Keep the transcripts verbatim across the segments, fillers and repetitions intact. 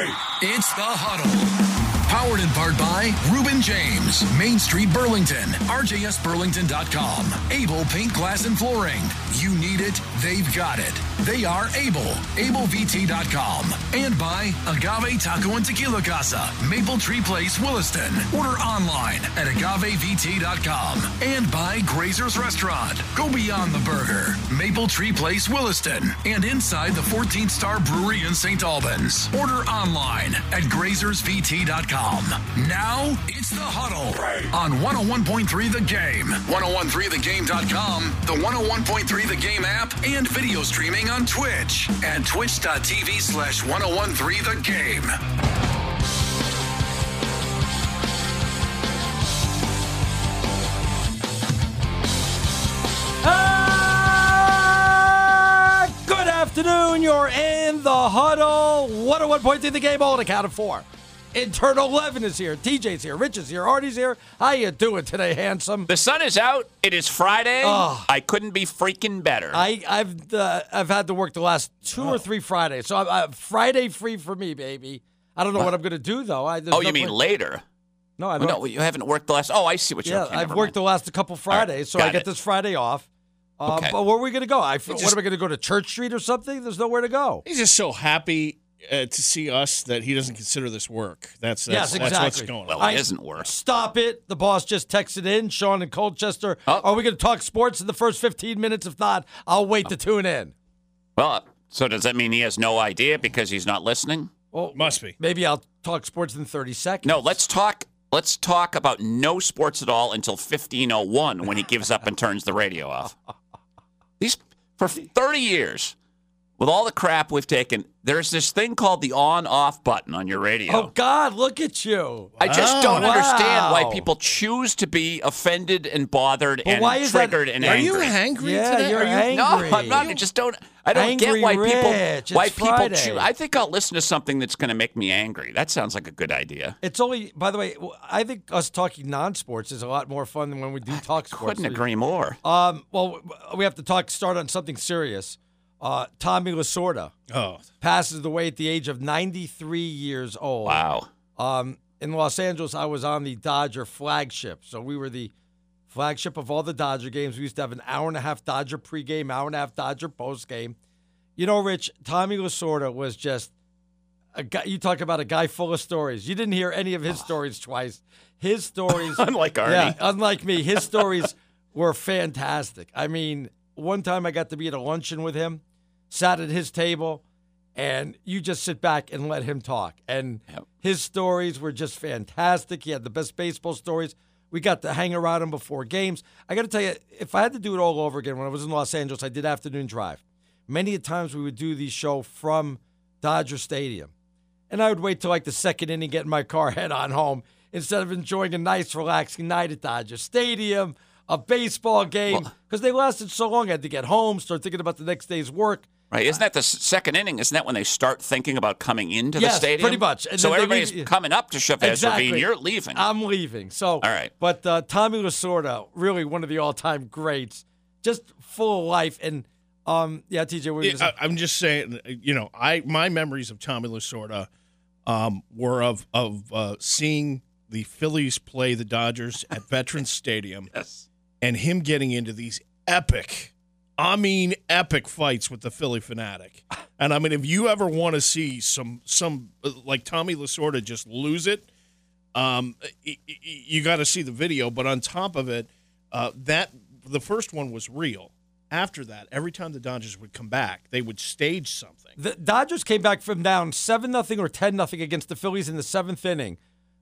It's The Huddle. Powered in part by Reuben James, Main Street, Burlington, R J S Burlington dot com, Able Paint, Glass, and Flooring. You need it, they've got it. They are Able, Able V T dot com. And by Agave Taco and Tequila Casa, Maple Tree Place, Williston. Order online at agave v t dot com. And by Grazer's Restaurant. Go beyond the burger. Maple Tree Place, Williston. And inside the fourteenth Star Brewery in Saint Albans. Order online at grazers v t dot com. Now, it's The Huddle on one oh one point three The Game, ten thirteen the game dot com, the one oh one point three The Game app, and video streaming on Twitch at twitch.tv slash 1013 The Game. Ah, good afternoon. You're in The Huddle. one oh one point three The Game, all on a count of four. Internal eleven is here. T J's here. Rich is here. Artie's here. How you doing today, handsome? The sun is out. It is Friday. Oh. I couldn't be freaking better. I, I've uh, I've had to work the last two oh. or three Fridays, so I'm, I'm Friday free for me, baby. I don't know what, what I'm going to do though. I, oh, you mean plan- later? No, I don't. Oh, no, you haven't worked the last. Oh, I see what you're. Yeah, okay, I've worked mind. the last couple Fridays, right, so I get it. This Friday off. Um, okay. But where are we going to go? I, what just, are we going to go to Church Street or something? There's nowhere to go. He's just so happy. Uh, to see us that he doesn't consider this work. That's, that's, yes, exactly. that's what's going on. Well, it isn't work. Stop it. The boss just texted in. Sean in Colchester. Oh. Are we going to talk sports in the first fifteen minutes? If not, I'll wait oh. to tune in. Well, so does that mean he has no idea because he's not listening? Well, must be. Maybe I'll talk sports in thirty seconds. No, let's talk. Let's talk about no sports at all until fifteen oh one when he gives up and turns the radio off. These for thirty years. With all the crap we've taken, there's this thing called the on-off button on your radio. Oh, God, look at you. I just oh, don't wow. understand why people choose to be offended and bothered but and why is triggered that? and Are angry. Are you angry yeah, today? You're Are you angry. No, I'm not. I just don't. I don't angry get why Rich. people It's why people Friday. choose. I think I'll listen to something that's going to make me angry. That sounds like a good idea. It's only, by the way, I think us talking non-sports is a lot more fun than when we do talk sports. Couldn't agree more. Um, well, we have to talk. Start on something serious. Uh, Tommy Lasorda oh. passes away at the age of ninety-three years old. Wow. Um, in Los Angeles, I was on the Dodger flagship. So we were the flagship of all the Dodger games. We used to have an hour and a half Dodger pregame, hour and a half Dodger postgame. You know, Rich, Tommy Lasorda was just a guy. You talk about a guy full of stories. You didn't hear any of his oh. stories twice. His stories. Unlike Arnie. Yeah, unlike me. His stories were fantastic. I mean, one time I got to be at a luncheon with him. Sat at his table, and you just sit back and let him talk. And yep. his stories were just fantastic. He had the best baseball stories. We got to hang around him before games. I got to tell you, if I had to do it all over again, when I was in Los Angeles, I did afternoon drive. Many a times we would do the show from Dodger Stadium. And I would wait till like the second inning, get in my car, head on home, instead of enjoying a nice, relaxing night at Dodger Stadium, a baseball game, because they lasted so long. I had to get home, start thinking about the next day's work. Right, isn't that the second inning? Isn't that when they start thinking about coming into yes, the stadium? Pretty much. And so everybody's leave, coming up to Chavez exactly. Ravine. You're leaving. I'm leaving. So, all right. But uh, Tommy Lasorda, really one of the all-time greats, just full of life. And um, yeah, T J, what were you yeah, I, I'm just saying, you know, I my memories of Tommy Lasorda um, were of of uh, seeing the Phillies play the Dodgers at Veterans Stadium, yes, and him getting into these epic. I mean, epic fights with the Philly Fanatic. And, I mean, if you ever want to see some, some like Tommy Lasorda just lose it, um, you got to see the video. But on top of it, uh, that the first one was real. After that, every time the Dodgers would come back, they would stage something. The Dodgers came back from down seven nothing or ten nothing against the Phillies in the seventh inning,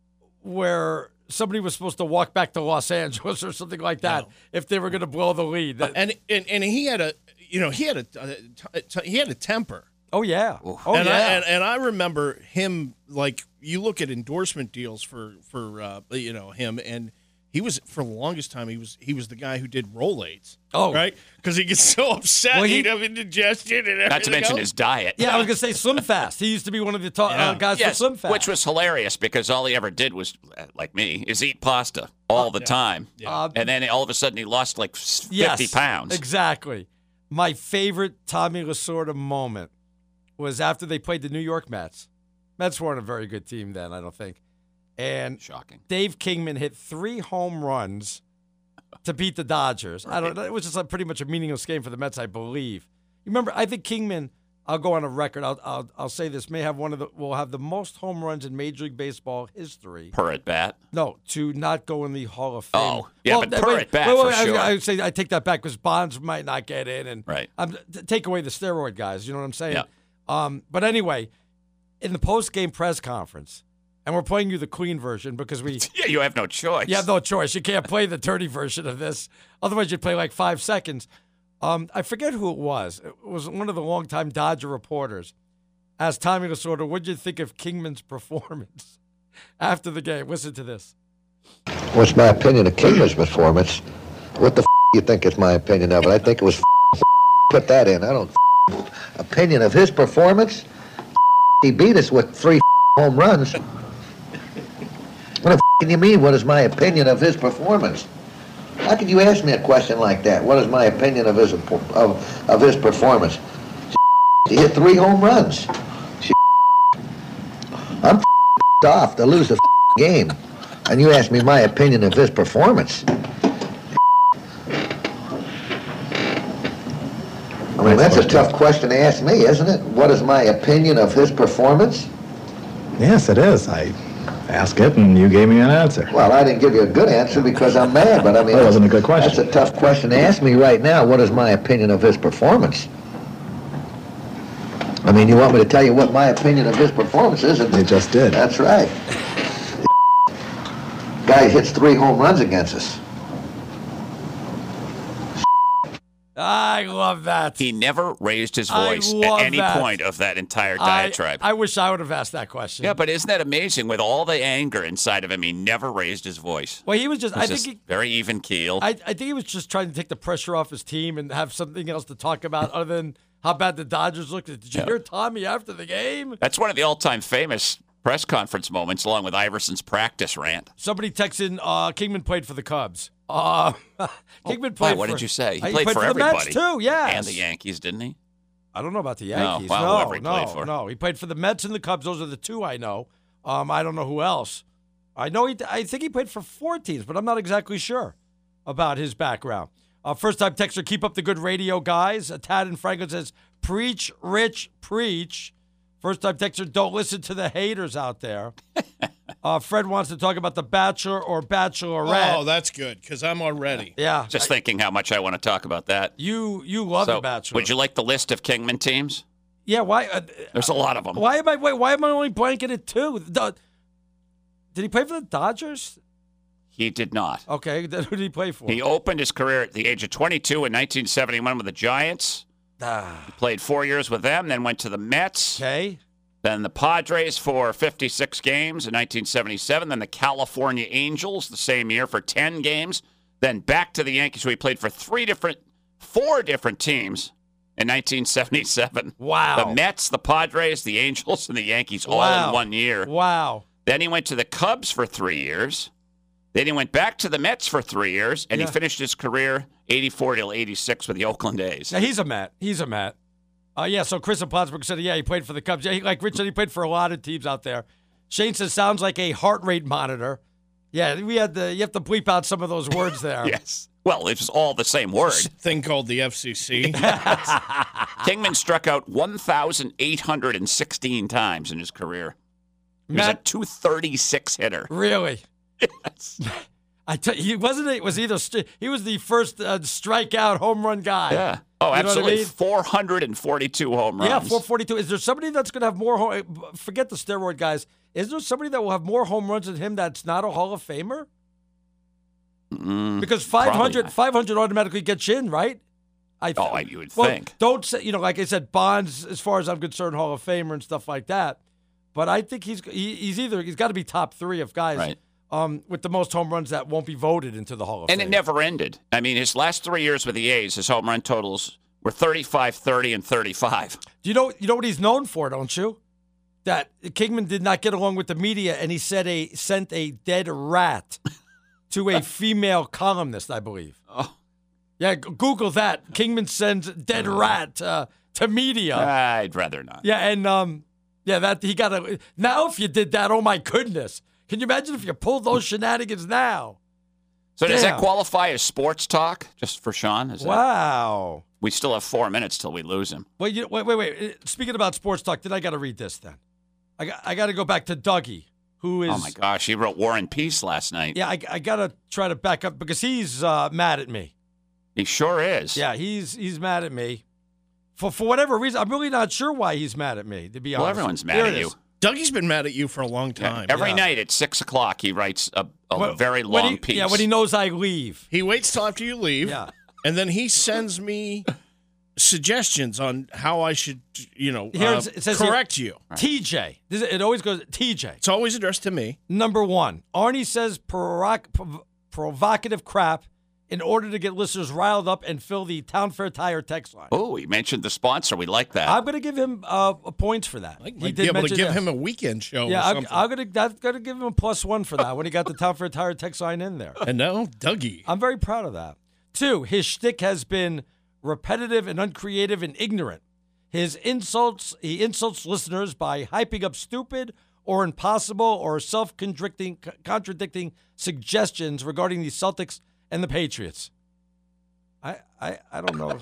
where somebody was supposed to walk back to Los Angeles or something like that no. if they were going to blow the lead. That, and, and and he had a you know he had a uh, t- he had a temper. Oh yeah. Oh and yeah. I, and, and I remember him, like, you look at endorsement deals for for uh, you know him, and he was, for the longest time, he was he was the guy who did Rolaids. Oh, right, because he gets so upset, well, he, he'd have indigestion and everything. Not to mention else. his diet. Yeah, I was gonna say Slim Fast. He used to be one of the ta- yeah. uh, guys yes, for Slim Fast, which was hilarious because all he ever did was, like me, is eat pasta all the yeah. time, yeah. Uh, and then all of a sudden he lost like fifty yes, pounds. Exactly. My favorite Tommy Lasorda moment was after they played the New York Mets. Mets weren't a very good team then, I don't think. And Shocking. Dave Kingman hit three home runs to beat the Dodgers. Right. I don't know. It was just a pretty much a meaningless game for the Mets, I believe. You remember, I think Kingman, I'll go on a record, I'll, I'll I'll say this, may have one of the, will have the most home runs in Major League Baseball history. Per at bat? No, to not go in the Hall of Fame. Oh, yeah, well, but per wait, at bat wait, wait, for I, sure. I would say I take that back because Bonds might not get in. And right. I'm, take away the steroid guys, you know what I'm saying? Yeah. Um, but anyway, in the post-game press conference, and we're playing you the clean version because we... Yeah, you have no choice. You have no choice. You can't play the dirty version of this. Otherwise, you'd play like five seconds. Um, I forget who it was. It was one of the longtime Dodger reporters. Asked Tommy Lasorda, what did you think of Kingman's performance after the game? Listen to this. What's my opinion of Kingman's performance? What the f*** you think is my opinion of it? I think it was f***, f***, put that in. I don't f***. Opinion of his performance? He beat us with three f*** home runs. What the f*** can you mean, what is my opinion of his performance? How could you ask me a question like that? What is my opinion of his of, of his performance? He hit three home runs. I'm f***ed off to lose a f*** game. And you ask me my opinion of his performance. I mean, that's a tough question to ask me, isn't it? What is my opinion of his performance? Yes, it is. I asked it, and you gave me an answer. Well, I didn't give you a good answer because I'm mad, but I mean... That wasn't a good question. That's a tough question to ask me right now. What is my opinion of his performance? I mean, you want me to tell you what my opinion of his performance is? You just did. That's right. Guy hits three home runs against us. I love that. He never raised his I voice love at any that. point of that entire I, diatribe. I wish I would have asked that question. Yeah, but isn't that amazing? With all the anger inside of him, he never raised his voice. Well, he was just, He was I just think he, very even keel. I, I think he was just trying to take the pressure off his team and have something else to talk about other than how bad the Dodgers looked. Did you Yeah. hear Tommy after the game? That's one of the all-time famous press conference moments, along with Iverson's practice rant. Somebody texted in, uh, Kingman played for the Cubs. Uh, Kingman Why, played what for, did you say? He uh, played, for, the everybody. Mets too, yes. And the Yankees, didn't he? I don't know about the No, Yankees. well, No, whoever he no, played for. no. He played for the Mets and the Cubs. Those are the two I know. Um, I don't know who else. I know he. I think he played for four teams, but I'm not exactly sure about his background. Uh, first time texter, keep up the good radio, guys. Uh, Tad and Franklin says, preach, Rich, preach. First time texter, don't listen to the haters out there. Uh, Fred wants to talk about The Bachelor or Bachelorette. Oh, that's good, because I'm all ready. Yeah. Just I- thinking how much I want to talk about that. You you love So, The Bachelor. would you like the list of Kingman teams? Yeah, why? Uh, There's a lot of them. Why am I wait? Why am I only blanking it two? The, did he play for the Dodgers? He did not. Okay, then who did he play for? He opened his career at the age of twenty-two in nineteen seventy-one with the Giants. Ah, He played four years with them, then went to the Mets. okay. Then the Padres for fifty-six games in nineteen seventy-seven. Then the California Angels the same year for ten games. Then back to the Yankees, who he played for three different, four different teams in nineteen seventy-seven. Wow. The Mets, the Padres, the Angels, and the Yankees all Wow. in one year. Wow. Then he went to the Cubs for three years. Then he went back to the Mets for three years, and Yeah. he finished his career eighty-four till eighty-six with the Oakland A's. Yeah, he's a Met. He's a Met. Uh, yeah, so Chris in Plattsburgh said, yeah, he played for the Cubs. Yeah, he, like Rich said, he played for a lot of teams out there. Shane says, sounds like a heart rate monitor. Yeah, we had the, you have to bleep out some of those words there. Yes. Well, it's all the same word. Thing called the F C C. Kingman struck out one thousand eight hundred sixteen times in his career. He was a Matt, two thirty-six hitter. really? Yes. I tell he wasn't. It was either stri- he was the first uh, strikeout home run guy. Yeah. Oh, You know what I absolutely. mean? four hundred forty-two home runs. Yeah, four forty-two. Is there somebody that's going to have more home? Forget the steroid guys. Is there somebody that will have more home runs than him that's not a Hall of Famer? Mm, Because five hundred, not. five hundred automatically gets you in, right? I Oh, I- you would well, think. Don't say, you know, like I said, Bonds, as far as I'm concerned, Hall of Famer and stuff like that. But I think he's he, he's either he's got to be top three of guys Right. um, with the most home runs that won't be voted into the Hall of And Fame. it never ended. I mean, his last three years with the A's, his home run totals were thirty-five, thirty, and thirty-five. Do you know you know what he's known for, don't you? That Kingman did not get along with the media, and he said a sent a dead rat to a female columnist, I believe. Oh. Yeah, g- Google that. Kingman sends dead rat uh, to media. I'd rather not. Yeah, and um, Yeah, that he got a. Now, if you did that, oh my goodness. Can you imagine if you pulled those shenanigans now? So does Damn. that qualify as sports talk, just for Sean? Is that, Wow. we still have four minutes till we lose him. Wait, you, wait, wait, wait. Speaking about sports talk, then I got to read this then. I got, I got to go back to Dougie, who is. Oh, my gosh. He wrote War and Peace last night. Yeah, I, I got to try to back up because he's uh, mad at me. He sure is. Yeah, he's he's mad at me. For for whatever reason, I'm really not sure why he's mad at me, to be Well, honest. everyone's mad Here at it you. is. Dougie's been mad at you for a long Yeah, time. Every Yeah. night at six o'clock, he writes a, a When- very when long he- piece. Yeah, when he knows I leave. He waits till after you leave. Yeah. And then he sends me suggestions on how I should, you know, Here uh, it says here- correct you. T J. This, it always goes T J. It's always addressed to me. Number one, Arnie says provoc- prov- provocative crap in order to get listeners riled up and fill the Town Fair Tire text line. Oh, he mentioned the sponsor. We like that. I'm going to give him uh, points for that. I He might did be able to mention give this. him a weekend show Yeah, or I'm, something. I'm going to that's going to give him a plus one for that when he got the Town Fair Tire text line in there. and now Dougie. I'm very proud of that. Two, his shtick has been repetitive and uncreative and ignorant. His insults, he insults listeners by hyping up stupid or impossible or self-contradicting contradicting suggestions regarding the Celtics and the Patriots. I, I, I don't know.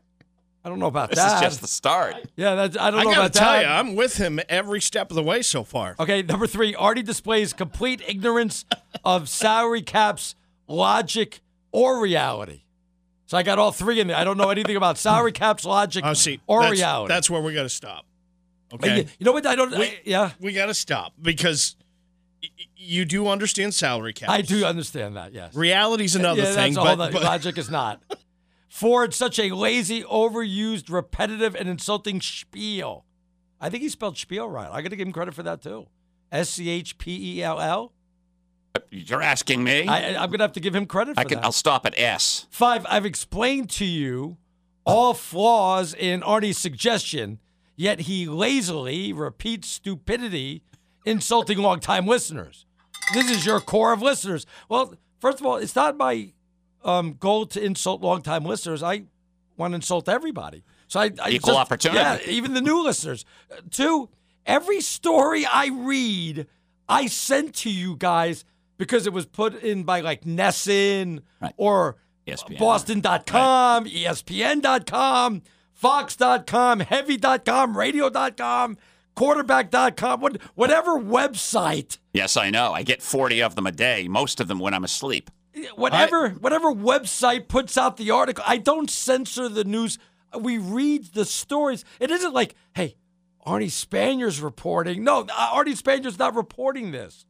I don't know about this that. is just the start. yeah, that's, I don't I know got about to tell that. you, I'm with him every step of the way so far. Okay, number three, Artie displays complete ignorance of salary caps, logic, or reality. So I got all three in there. I don't know anything about salary caps, logic, Oh, see, or that's, reality. that's where we got to stop. But Okay, you, you know what? I don't. We- I- yeah, we got to stop because y- y- you do understand salary caps. I do understand that. Yes, Reality's another yeah, thing, that's a whole but, nother- but logic is not. Four, it's such a lazy, overused, repetitive, and insulting spiel. I think he spelled spiel right. I got to give him credit for that too. S C H P E L L. You're asking me? I, I'm going to have to give him credit for I can. that. I'll stop at S. Five, I've explained to you all flaws in Arnie's suggestion, yet he lazily repeats stupidity, insulting longtime listeners. This is your core of listeners. Well, first of all, it's not my um, goal to insult longtime listeners. I want to insult everybody. So I, I Equal just- opportunity. Yeah, even the new listeners. Uh, Two, every story I read, I send to you guys because it was put in by like Nesson Right. or E S P N. Boston dot com, E S P N dot com, Fox dot com, Heavy dot com, Radio dot com, Quarterback dot com, what, whatever website, Yes, I know. I get forty of them a day. Most of them when I'm asleep. whatever whatever website puts out the article. I don't censor the news. We read the stories. It isn't like, hey, Arnie Spanier's reporting. No, Arnie Spanier's not reporting this.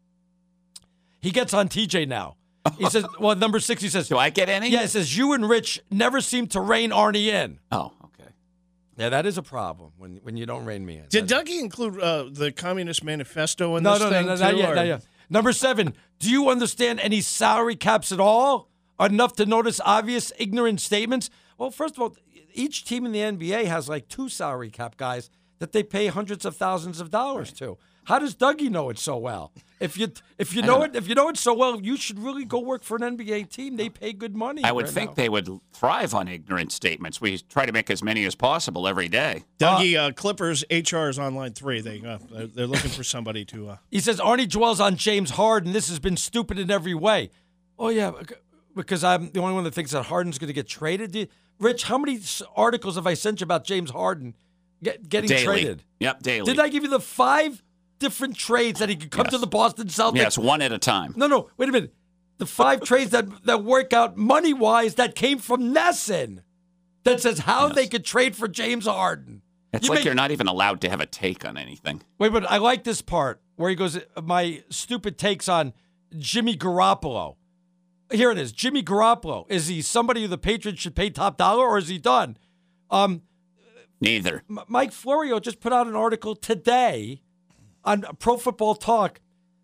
He gets on T J now. He says, well, number six, he says, Do I get any? yeah, it says, you and Rich never seem to rein Arnie in. Oh, okay. Yeah, that is a problem when when you don't rein me in. did That's- Dougie include uh, the Communist Manifesto in No, this no, no, thing no, too? not yet, or- not yet. Number seven, do you understand any salary caps at all? Enough to notice obvious ignorant statements? Well, first of all, each team in the N B A has like two salary cap guys that they pay hundreds of thousands of dollars to. How does Dougie know it so well? If you if you know it if you know it so well, you should really go work for an N B A team. They pay good money. I would right think now. they would thrive on ignorant statements. We try to make as many as possible every day. Dougie, uh, Clippers H R is on line three. They uh, they're, they're looking for somebody to. Uh, He says Arnie dwells on James Harden. This has been stupid in every way. Oh yeah, because I'm the only one that thinks that Harden's going to get traded. Do you- Rich, how many s- articles have I sent you about James Harden get, getting Daily. traded? Yep, daily. Did I give you the five different trades that he could come Yes. to the Boston Celtics? Yes, one at a time. No, no, wait a minute. The five trades that, that work out money wise that came from Nesson that says how they could trade for James Harden. It's You like make- you're not even allowed to have a take on anything. Wait, but I like this part where he goes, my stupid takes on Jimmy Garoppolo. Here it is. Jimmy Garoppolo. Is he somebody who the Patriots should pay top dollar, or is he done? Um, Neither. M- Mike Florio just put out an article today on Pro Football Talk.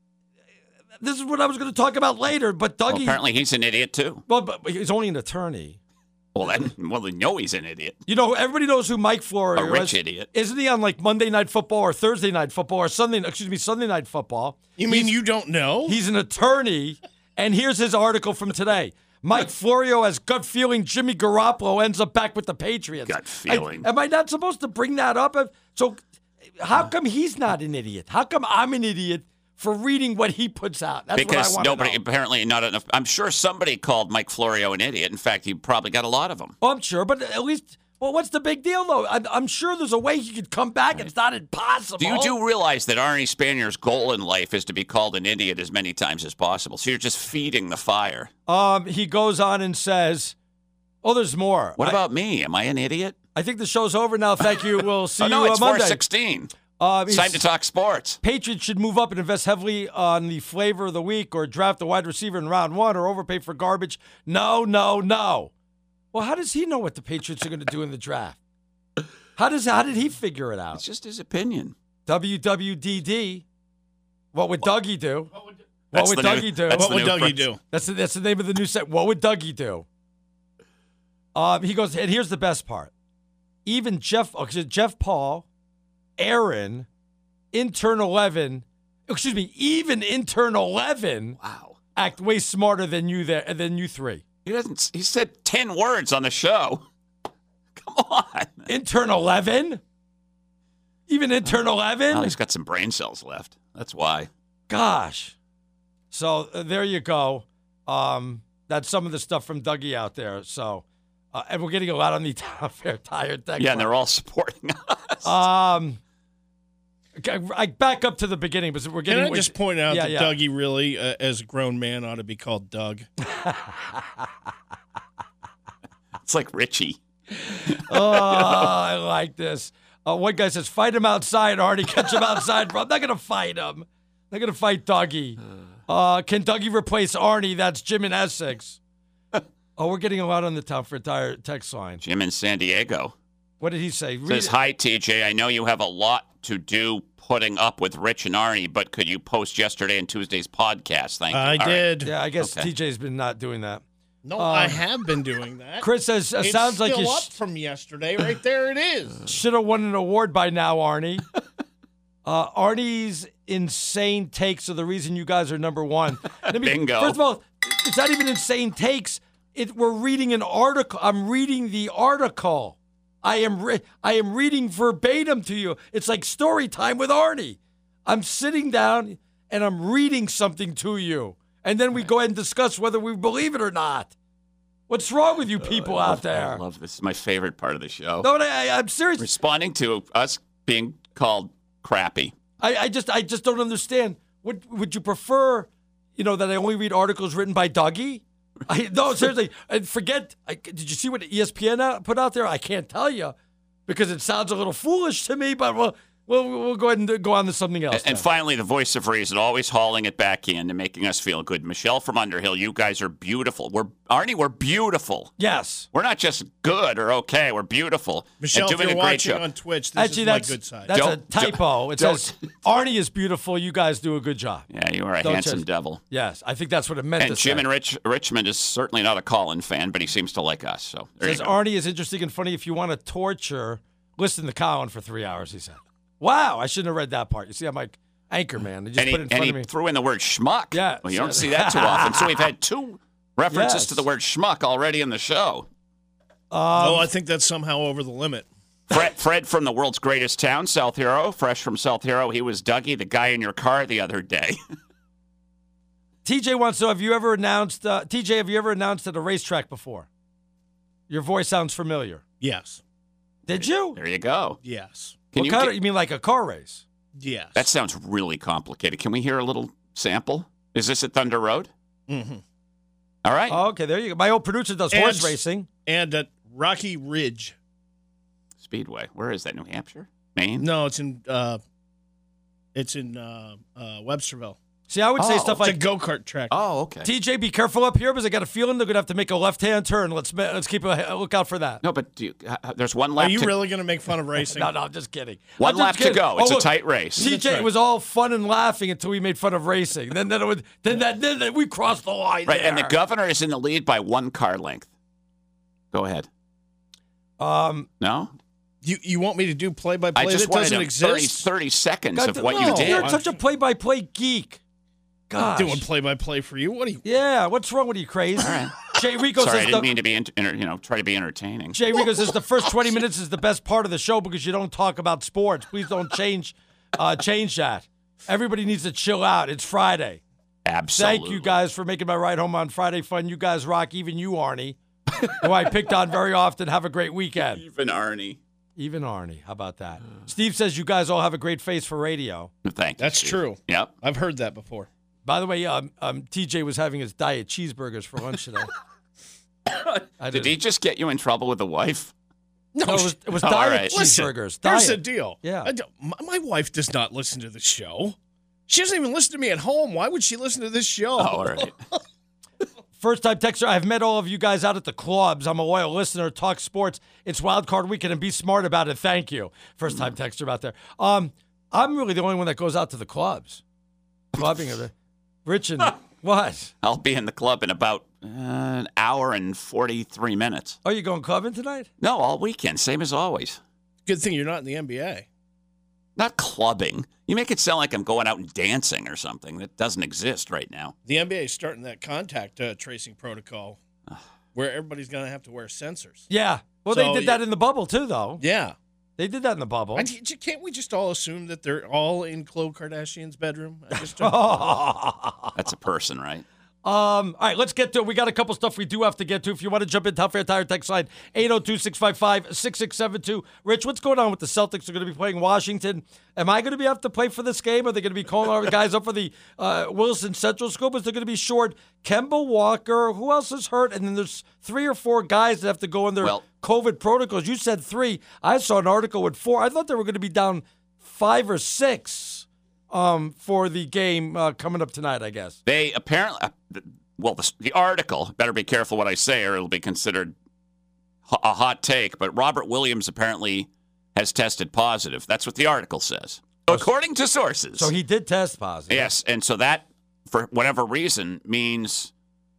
This is what I was going to talk about later, but Dougie, Well, apparently he's an idiot too. well, but he's only an attorney. Well, then, well, they know he's an idiot. You know, everybody knows who Mike Florio A rich is. idiot. Isn't he on like Monday Night Football or Thursday Night Football or Sunday, excuse me, Sunday Night Football? you mean you don't know? He's an attorney, and here's his article from today. Mike Florio has gut feeling Jimmy Garoppolo ends up back with the Patriots. Gut feeling. I- am I not supposed to bring that up? So how come he's not an idiot? How come I'm an idiot for reading what he puts out? That's because what I want nobody, to know. apparently not enough. I'm sure somebody called Mike Florio an idiot. In fact, he probably got a lot of them. Oh, I'm sure, but at least, well, what's the big deal, though? I'm, I'm sure there's a way he could come back. Right. It's not impossible. Do you do realize that Arnie Spanier's goal in life is to be called an idiot as many times as possible? So you're just feeding the fire. Um, he goes on and says, oh, there's more. What I, about me? Am I an idiot? I think the show's over now. Thank you. We'll see oh, no, you it's on Monday. four sixteen. Um, it's time to talk sports. Patriots should move up and invest heavily on the flavor of the week or draft a wide receiver in round one or overpay for garbage. No, no, no. Well, how does he know what the Patriots are going to do in the draft? How does how did he figure it out? It's just his opinion. W W D D. What would what? Dougie do? What would, what would Dougie new, do? What would Dougie phrase. do? That's the, that's the name of the new set. What would Dougie do? Um, he goes, and here's the best part. Even Jeff, oh, Jeff Paul, Aaron, intern eleven, excuse me, even intern eleven, wow, act way smarter than you there than you three. He doesn't. He said ten words on the show. Come on, intern eleven, even intern eleven. Well, he's got some brain cells left. That's why. Gosh, so uh, there you go. Um, that's some of the stuff from Dougie out there. So. Uh, and we're getting a lot on the Fair Tire text. Yeah, and they're all supporting us. Um, I back up to the beginning, but we're getting. Can I just point out yeah, that yeah. Dougie really, uh, as a grown man, ought to be called Doug. It's like Richie. Oh, I like this. Uh, one guy says, "Fight him outside, Artie. Catch him outside, bro." I'm not gonna fight him. I'm not gonna fight Dougie. Uh, can Dougie replace Arnie? That's Jim in Essex. Oh, we're getting a lot on the Town for Tire text line. Jim in San Diego. What did he say? Read Says, it. Hi, T J. I know you have a lot to do putting up with Rich and Arnie, but could you post yesterday and Tuesday's podcast? Thank you. I All did. Right. Yeah, I guess okay. T J's been not doing that. No, um, I have been doing that. Chris says, uh, it's sounds like you still sh- up from yesterday. Right there it is. Should have won an award by now, Arnie. uh, Arnie's insane takes are the reason you guys are number one. Let me, Bingo. First of all, it's not even insane takes. It, we're reading an article. I'm reading the article. I am re- I am reading verbatim to you. It's like story time with Arnie. I'm sitting down and I'm reading something to you. And then we go ahead and discuss whether we believe it or not. What's wrong with you people uh, I love, out there? I love this. It's my favorite part of the show. No, I, I'm serious. Responding to us being called crappy. I, I just I just don't understand. Would would you prefer, you know, that I only read articles written by Dougie? I, no, seriously. And forget. I, did you see what E S P N out, put out there? I can't tell you because it sounds a little foolish to me. But we'll we'll, we'll go ahead and go on to something else. And, and finally, the voice of reason, always hauling it back in and making us feel good. Michelle from Underhill, you guys are beautiful. We're Arnie. We're beautiful. Yes, we're not just good or okay. We're beautiful. Michelle, and if doing you're a great watching job. on Twitch, this Actually, is that's, my good side. That's don't, a typo. It don't, says Arnie is beautiful. You guys do a good job. Yeah, you are a don't handsome just, devil. Yes, I think that's what it meant. And to Jim say. in Rich, Richmond is certainly not a Colin fan, but he seems to like us. So there says you go. Arnie is interesting and funny. If you want to torture, listen to Colin for three hours. He said. Wow, I shouldn't have read that part. You see, I'm like anchor man. They just and he, put it in and front he of me. threw in the word schmuck. Yeah. Well, you don't see that too often. So we've had two references Yes. to the word schmuck already in the show. Um, oh, I think that's somehow over the limit. Fred, Fred from the world's greatest town, South Hero, fresh from South Hero. He was Dougie, the guy in your car the other day. T J wants to know, have you ever announced, uh, T J, have you ever announced at a racetrack before? Your voice sounds familiar. Yes. Did you? There you go. Yes. Can what you, kind get, of, you mean like a car race? Yes. That sounds really complicated. Can we hear a little sample? Is this at Thunder Road? Mm-hmm. All right. Oh, okay, there you go. My old producer does And- horse racing. And at Rocky Ridge. Speedway. Where is that? New Hampshire? Maine? No, it's in uh, it's in uh, uh, Websterville. See, I would say Oh, stuff It's a like, go-kart track. Oh, okay. T J, be careful up here because I got a feeling they're going to have to make a left-hand turn. Let's let's keep a look out for that. No, but do you, uh, there's one lap Are you to really going to make fun of racing? No, no, I'm just kidding. one I'm just lap to kidding. go. Oh, It's look, a tight race. T J, That's right. it was all fun and laughing until we made fun of racing. Then, then, it would, then, that, then, then we crossed the line. Right, there. and the governor is in the lead by one car length. Go ahead. Um, No? You you want me to do play-by-play I just that wanted doesn't a exist? thirty, thirty seconds God, of what no, you did. You're such a play-by-play geek. I'm Gosh. doing play-by-play for you. What are you? Yeah, what's wrong with you, crazy? All right. Jay Rico Sorry, I says didn't the, mean to be, enter, you know, try to be entertaining. Jay Rico says the first twenty minutes is the best part of the show because you don't talk about sports. Please don't change, uh, change that. Everybody needs to chill out. It's Friday. Absolutely. Thank you guys for making my ride home on Friday fun. You guys rock. Even you, Arnie, who I picked on very often. Have a great weekend. Even Arnie. Even Arnie. How about that? Steve says you guys all have a great face for radio. Thank you. That's Steve. true. Yep. I've heard that before. By the way, um, um, T J was having his diet cheeseburgers for lunch today. I Did he just get you in trouble with the wife? No, it was, it was Oh, all diet right. cheeseburgers. Listen, here's the Diet. deal. Yeah. I don't- my, my wife does not listen to the show. She doesn't even listen to me at home. Why would she listen to this show? Oh, all right. First time texter, I've met all of you guys out at the clubs. I'm a loyal listener. Talk sports. It's wild card weekend and be smart about it. Thank you. First time texter out there. Um, I'm really the only one that goes out to the clubs. Clubbing it. Rich and what? I'll be in the club in about uh, an hour and forty-three minutes. Are you going clubbing tonight? No, all weekend, same as always. Good thing you're not in the N B A. Not clubbing. You make it sound like I'm going out and dancing or something that doesn't exist right now. The N B A is starting that contact uh, tracing protocol where everybody's going to have to wear sensors. Yeah. Well, So they did that you- in the bubble too, though. Yeah. They did that in the bubble. I, can't we just all assume that they're all in Khloe Kardashian's bedroom? I just don't. That's a person, right? Um, all right, let's get to it. We got a couple stuff we do have to get to. If you want to jump in, Tough Air Tire text line eight oh two, six five five, six six seven two. Rich, what's going on with the Celtics? They're going to be playing Washington. Am I going to be have to play for this game? Are they going to be calling our guys up for the uh, Wilson Central School? But they're going to be short Kemba Walker. Who else is hurt? And then there's three or four guys that have to go in their Well- COVID protocols. You said three. I saw an article with four. I thought they were going to be down five or six um, for the game uh, coming up tonight, I guess. They apparently, uh, well, the, the article, better be careful what I say or it'll be considered ho- a hot take, but Robert Williams apparently has tested positive. That's what the article says, according to sources. So he did test positive. Yes, and so that, for whatever reason, means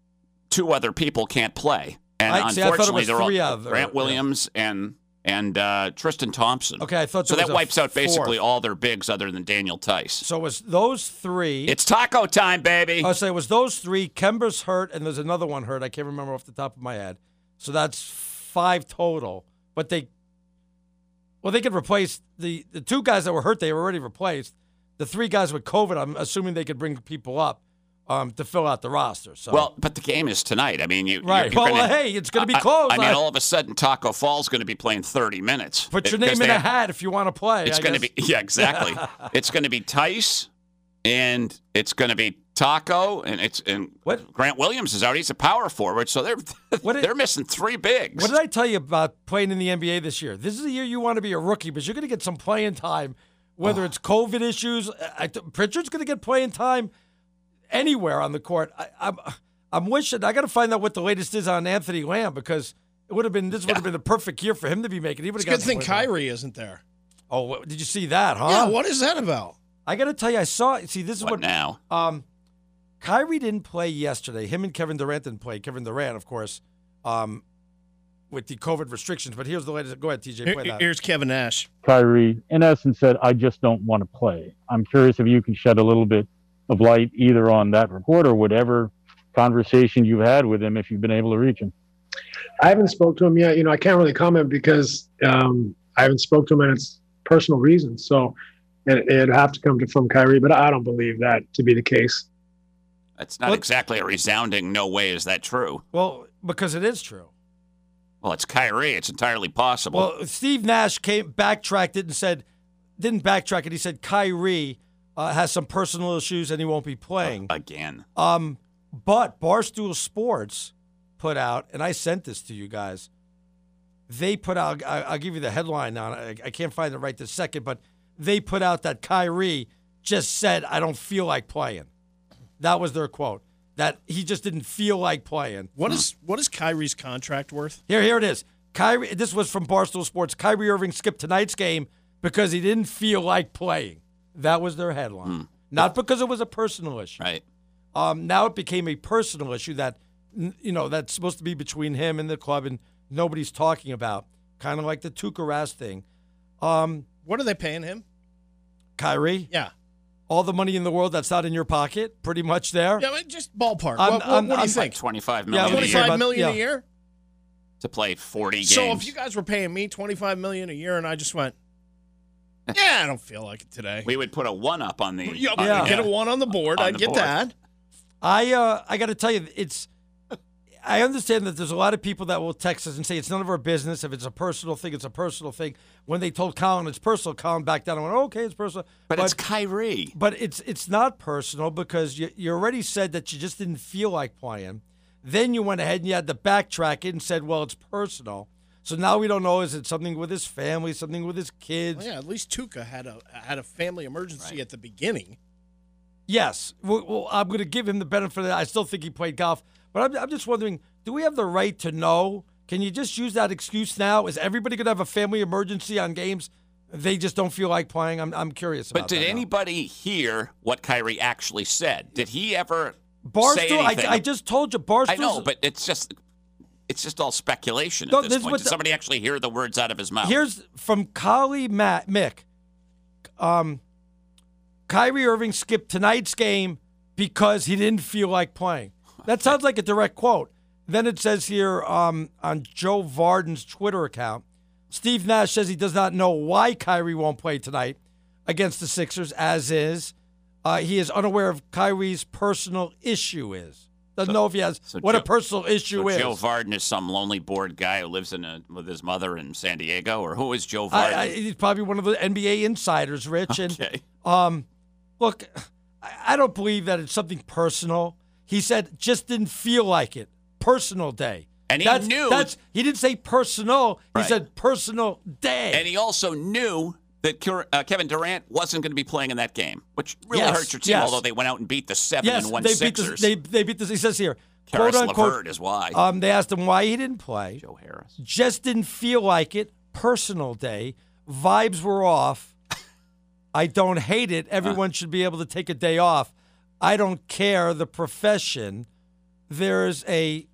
two other people can't play. And I- see, I thought it unfortunately, was they're all three other- Grant yeah. Williams and and uh, Tristan Thompson. Okay, I thought so. there That was a wipes out basically fourth. all their bigs other than Daniel Tice. So it was those three. It's taco time, baby. I say it was those three. Kemba's hurt, and there's another one hurt. I can't remember off the top of my head. So that's five total. But they, well, they could replace the the two guys that were hurt. They were already replaced. The three guys with COVID, I'm assuming they could bring people up um, to fill out the roster. So Well, but the game is tonight. I mean, you. right. You're, you're well, gonna, hey, it's going to be I- close. I, mean, I- all of a sudden, Taco Fall's going to be playing thirty minutes. put your Because name in they a have- hat if you want to play. It's I going to guess. be yeah, exactly. It's going to be Tice, and it's going to be Taco, and it's and What- Grant Williams is out. He's a power forward, so they're What did- they're missing three bigs. What did I tell you about playing in the N B A this year? This is the year you want to be a rookie, but you're going to get some playing time, whether it's COVID issues. I, Pritchard's going to get playing time anywhere on the court. I, I'm, I'm wishing I got to find out what the latest is on Anthony Lamb because it would have been this would have been the perfect year for him to be making. He would It's have a good thing Kyrie isn't there. Oh, what, did you see that? Huh? Yeah, what is that about? I got to tell you, I saw. See, this is What what now? Um, Kyrie didn't play yesterday. Him and Kevin Durant didn't play. Kevin Durant, of course, um, with the COVID restrictions. But here's the latest. Go ahead, T J. Play Here- that. Here's Kevin Nash. Kyrie, in essence, said, I just don't want to play. I'm curious if you can shed a little bit of light either on that report or whatever conversation you've had with him if you've been able to reach him. I haven't spoke to him yet. You know, I can't really comment because um, I haven't spoke to him and it's personal reasons. So it, it'd have to come to, from Kyrie, but I don't believe that to be the case. That's not What- exactly a resounding no way is that true. Well, because it is true. Well, it's Kyrie. It's entirely possible. Well, Steve Nash came backtracked it and said, didn't backtrack it. He said Kyrie uh, has some personal issues and he won't be playing. Again. Um, but Barstool Sports put out, and I sent this to you guys. They put out. I, I'll give you the headline on it. I, I can't find it right this second, but they put out that Kyrie just said, "I don't feel like playing." That was their quote. That he just didn't feel like playing. What is what is Kyrie's contract worth? Here, here it is. Kyrie. This was from Barstool Sports. Kyrie Irving skipped tonight's game because he didn't feel like playing. That was their headline. Not because it was a personal issue. Right. Um, now it became a personal issue that, n- you know, that's supposed to be between him and the club, and nobody's talking about. Kind of like the Tuukka Rask thing. Um, What are they paying him? Kyrie, Yeah. all the money in the world that's not in your pocket, pretty much there. Yeah, but just ballpark. I'm- what what, I'm- what do you I'm think? twenty-five Yeah, million. I'm gonna a say year twenty-five about- million yeah. a year? to play forty games. So if you guys were paying me twenty-five million a year and I just went, yeah, I don't feel like it today. we would put a one up on the. Yeah, on Yeah. the- get a one on the board. On I'd the get board. that. I uh, I got to tell you, it's. I understand that there's a lot of people that will text us and say it's none of our business. If it's a personal thing, it's a personal thing. When they told Colin it's personal, Colin backed down and went, "Okay, it's personal." But, it's Kyrie. But it's it's not personal because you you already said that you just didn't feel like playing. Then you went ahead and you had to backtrack it and said, "Well, it's personal." So now we don't know, is it something with his family, something with his kids? Well, yeah, at least Tuca had a had a family emergency at the beginning. Yes. Well, well I'm going to give him the benefit of that. I still think he played golf. But I'm, I'm just wondering, do we have the right to know? Can you just use that excuse now? Is everybody going to have a family emergency on games they just don't feel like playing? I'm, I'm curious about But that did now. anybody hear what Kyrie actually said? Did he ever say Barstool, anything? I, I just told you, Barstool. I know, but it's just it's just all speculation No, at this this is point. what Did the- somebody actually hear the words out of his mouth? Here's from Collie Matt Mick. Um, Kyrie Irving skipped tonight's game because he didn't feel like playing. That sounds like a direct quote. Then it says here um, on Joe Varden's Twitter account, Steve Nash says he does not know why Kyrie won't play tonight against the Sixers, as is. Uh, he is unaware of Kyrie's personal issue is. Doesn't So- know if he has so what a Joe- personal issue So is. Joe Varden is some lonely, bored guy who lives in a, with his mother in San Diego, or who is Joe Varden? I, I, he's probably one of the N B A insiders, Rich. And okay. Um, look, I I don't believe that it's something personal. He said just didn't feel like it. Personal day. And he that's, knew- That's he didn't say personal. He Right. said personal day. And he also knew that Cur- uh, Kevin Durant wasn't going to be playing in that game, which really Yes, hurt your team. yes. Although they went out and beat the seven yes, and one they beat the, Sixers. they they beat the. He says here, Karis quote unquote. LeVert is why. Um, they asked him why he didn't play. Joe Harris. Just didn't feel like it. Personal day. Vibes were off. I don't hate it. Everyone should be able to take a day off. I don't care the profession. There's a,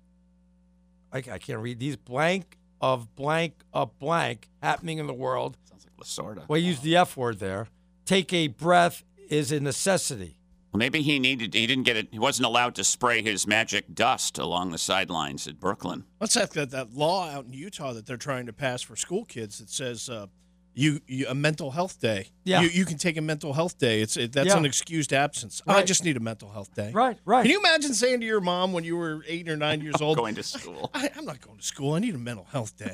I, I can't read these, blank of blank of blank happening in the world. Sounds like Lasorda. Well, I used the F word there. Take a breath is a necessity. Well, maybe he needed. He didn't get it. He wasn't allowed to spray his magic dust along the sidelines at Brooklyn. What's that, that that law out in Utah that they're trying to pass for school kids that says uh, you, you a mental health day? Yeah. you, you can take a mental health day. It's it, that's Yeah. an excused absence. I Right. just need a mental health day. Right, right. Can you imagine saying to your mom when you were eight or nine years old, Going to school. I, I'm not going to school. I need a mental health day.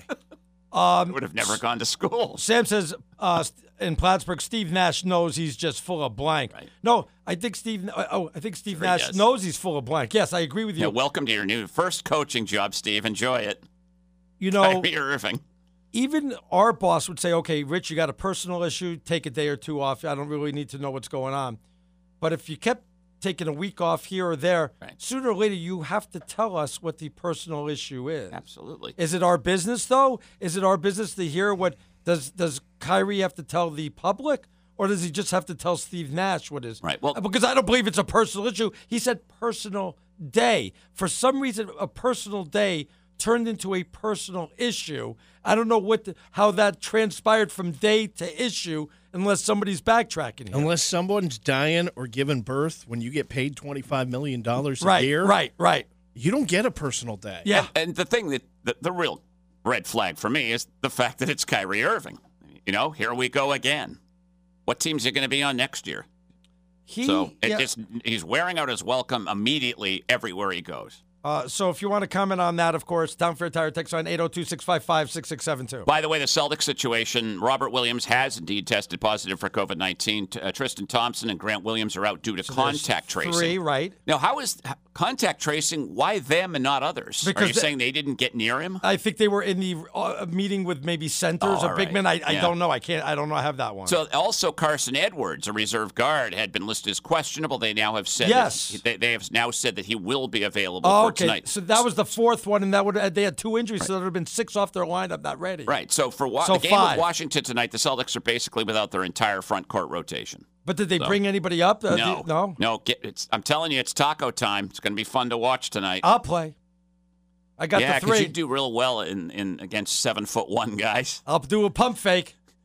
I Um, would have never gone to school. Sam says uh, in Plattsburgh, Steve Nash knows he's just full of blank. Right. No, I think Steve. Oh, I think Steve Sure he Nash does. knows he's full of blank. Yes, I agree with you. Yeah, welcome to your new first coaching job, Steve. Enjoy it. you know, Kyrie Irving. even our boss would say, "Okay, Rich, you got a personal issue. Take a day or two off. I don't really need to know what's going on." But if you kept taking a week off here or there, Right. sooner or later you have to tell us what the personal issue is. Absolutely. Is it our business though? Is it our business to hear what does does Kyrie have to tell the public, or does he just have to tell Steve Nash what is? Right, well- because I don't believe it's a personal issue. He said personal day. For some reason, a personal day turned into a personal issue. I don't know what the, how that transpired from day to issue unless somebody's backtracking here. Unless someone's dying or giving birth when you get paid twenty-five million dollars a right, year, right, right. you don't get a personal day. Yeah. And, and the thing that the, the real red flag for me is the fact that it's Kyrie Irving. You know, here we go again. What teams are going to be on next year? He, So it, yeah. it's, he's wearing out his welcome immediately everywhere he goes. Uh, so if you want to comment on that, of course, Down for a Tire text line eight oh two, six five five, six six seven two. By the way, the Celtics situation, Robert Williams has indeed tested positive for COVID nineteen. Uh, Tristan Thompson and Grant Williams are out due to contact tracing. Three, right? Now, how is h- contact tracing? Why them and not others? Because are you the- saying they didn't get near him? I think they were in the uh, meeting with maybe centers Oh, or all big right. men. I, I Yeah. don't know. I can't. I don't know. I have that one. So also Carson Edwards, a reserve guard, had been listed as questionable. They now have said Yes. that they, they have now said that he will be available oh, for okay. tonight. So that was the fourth one, and that would they had two injuries, so there would have been six off their lineup not ready. Right. So for wa- So the game five. with Washington tonight, the Celtics are basically without their entire front court rotation. But did they So- bring anybody up? Uh, no, the- no. no. Get, it's, I'm telling you, it's taco time. It's going to be fun to watch tonight. I'll play. I got yeah, the three. you do real well in, in against seven foot one guys. I'll do a pump fake.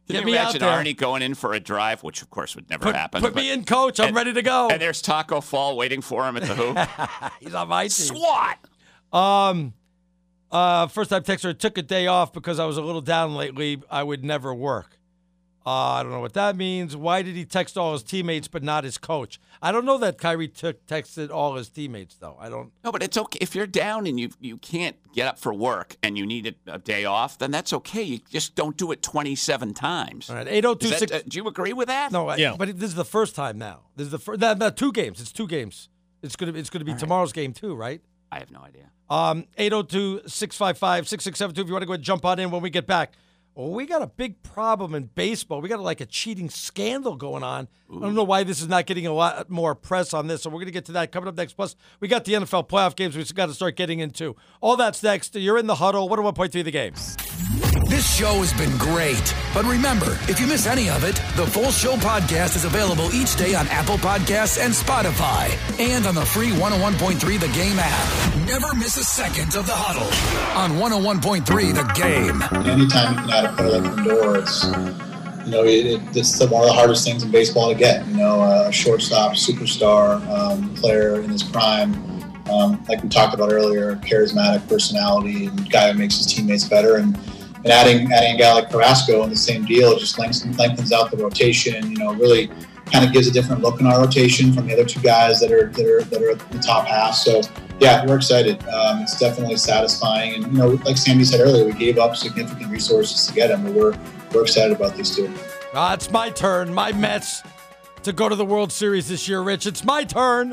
Can Get you me out imagine there. Arnie going in for a drive, which of course would never Put, happen. put but- me in, coach. I'm and- ready to go. And there's Taco Fall waiting for him at the hoop. He's on my team. SWAT. Um, uh, first time texter took a day off because I was a little down lately. I would never work. Uh, I don't know what that means. Why did he text all his teammates but not his coach? I don't know that Kyrie took texted all his teammates though. I don't. No, but it's okay if you're down and you you can't get up for work and you need a, a day off. Then that's okay. You just don't do it twenty-seven times. All right, eight oh two Is six. that, uh, do you agree with that? No, I, Yeah. but this is the first time now. This is the first. That, that two games. It's two games. It's gonna. It's gonna be tomorrow's game too, right? I have no idea. Um, eight oh two six five five six six seven two. If you want to go ahead and jump on in when we get back. Well, we got a big problem in baseball. We got like a cheating scandal going on. Ooh. I don't know why this is not getting a lot more press on this. So we're going to get to that coming up next. Plus, we got the N F L playoff games we've got to start getting into. All that's next. You're in the huddle. one oh one point three The Game. This show has been great. But remember, if you miss any of it, the full show podcast is available each day on Apple Podcasts and Spotify. And on the free one oh one point three The Game app. Never miss a second of the huddle on one oh one point three The Game. Anytime you can add a player like Lindor, it's, you know, it, it, it's one of the hardest things in baseball to get. You know, a shortstop, superstar, um, player in his prime. Um, like we talked about earlier, charismatic personality and guy who makes his teammates better. And And adding adding a guy like Carrasco in the same deal just lengthens, lengthens out the rotation. You know, really kind of gives a different look in our rotation from the other two guys that are that are that are at the top half. So yeah, we're excited. Um, it's definitely satisfying. And you know, like Sandy said earlier, we gave up significant resources to get him, but we're we're excited about these two. Uh, it's my turn, my Mets, to go to the World Series this year, Rich. It's my turn.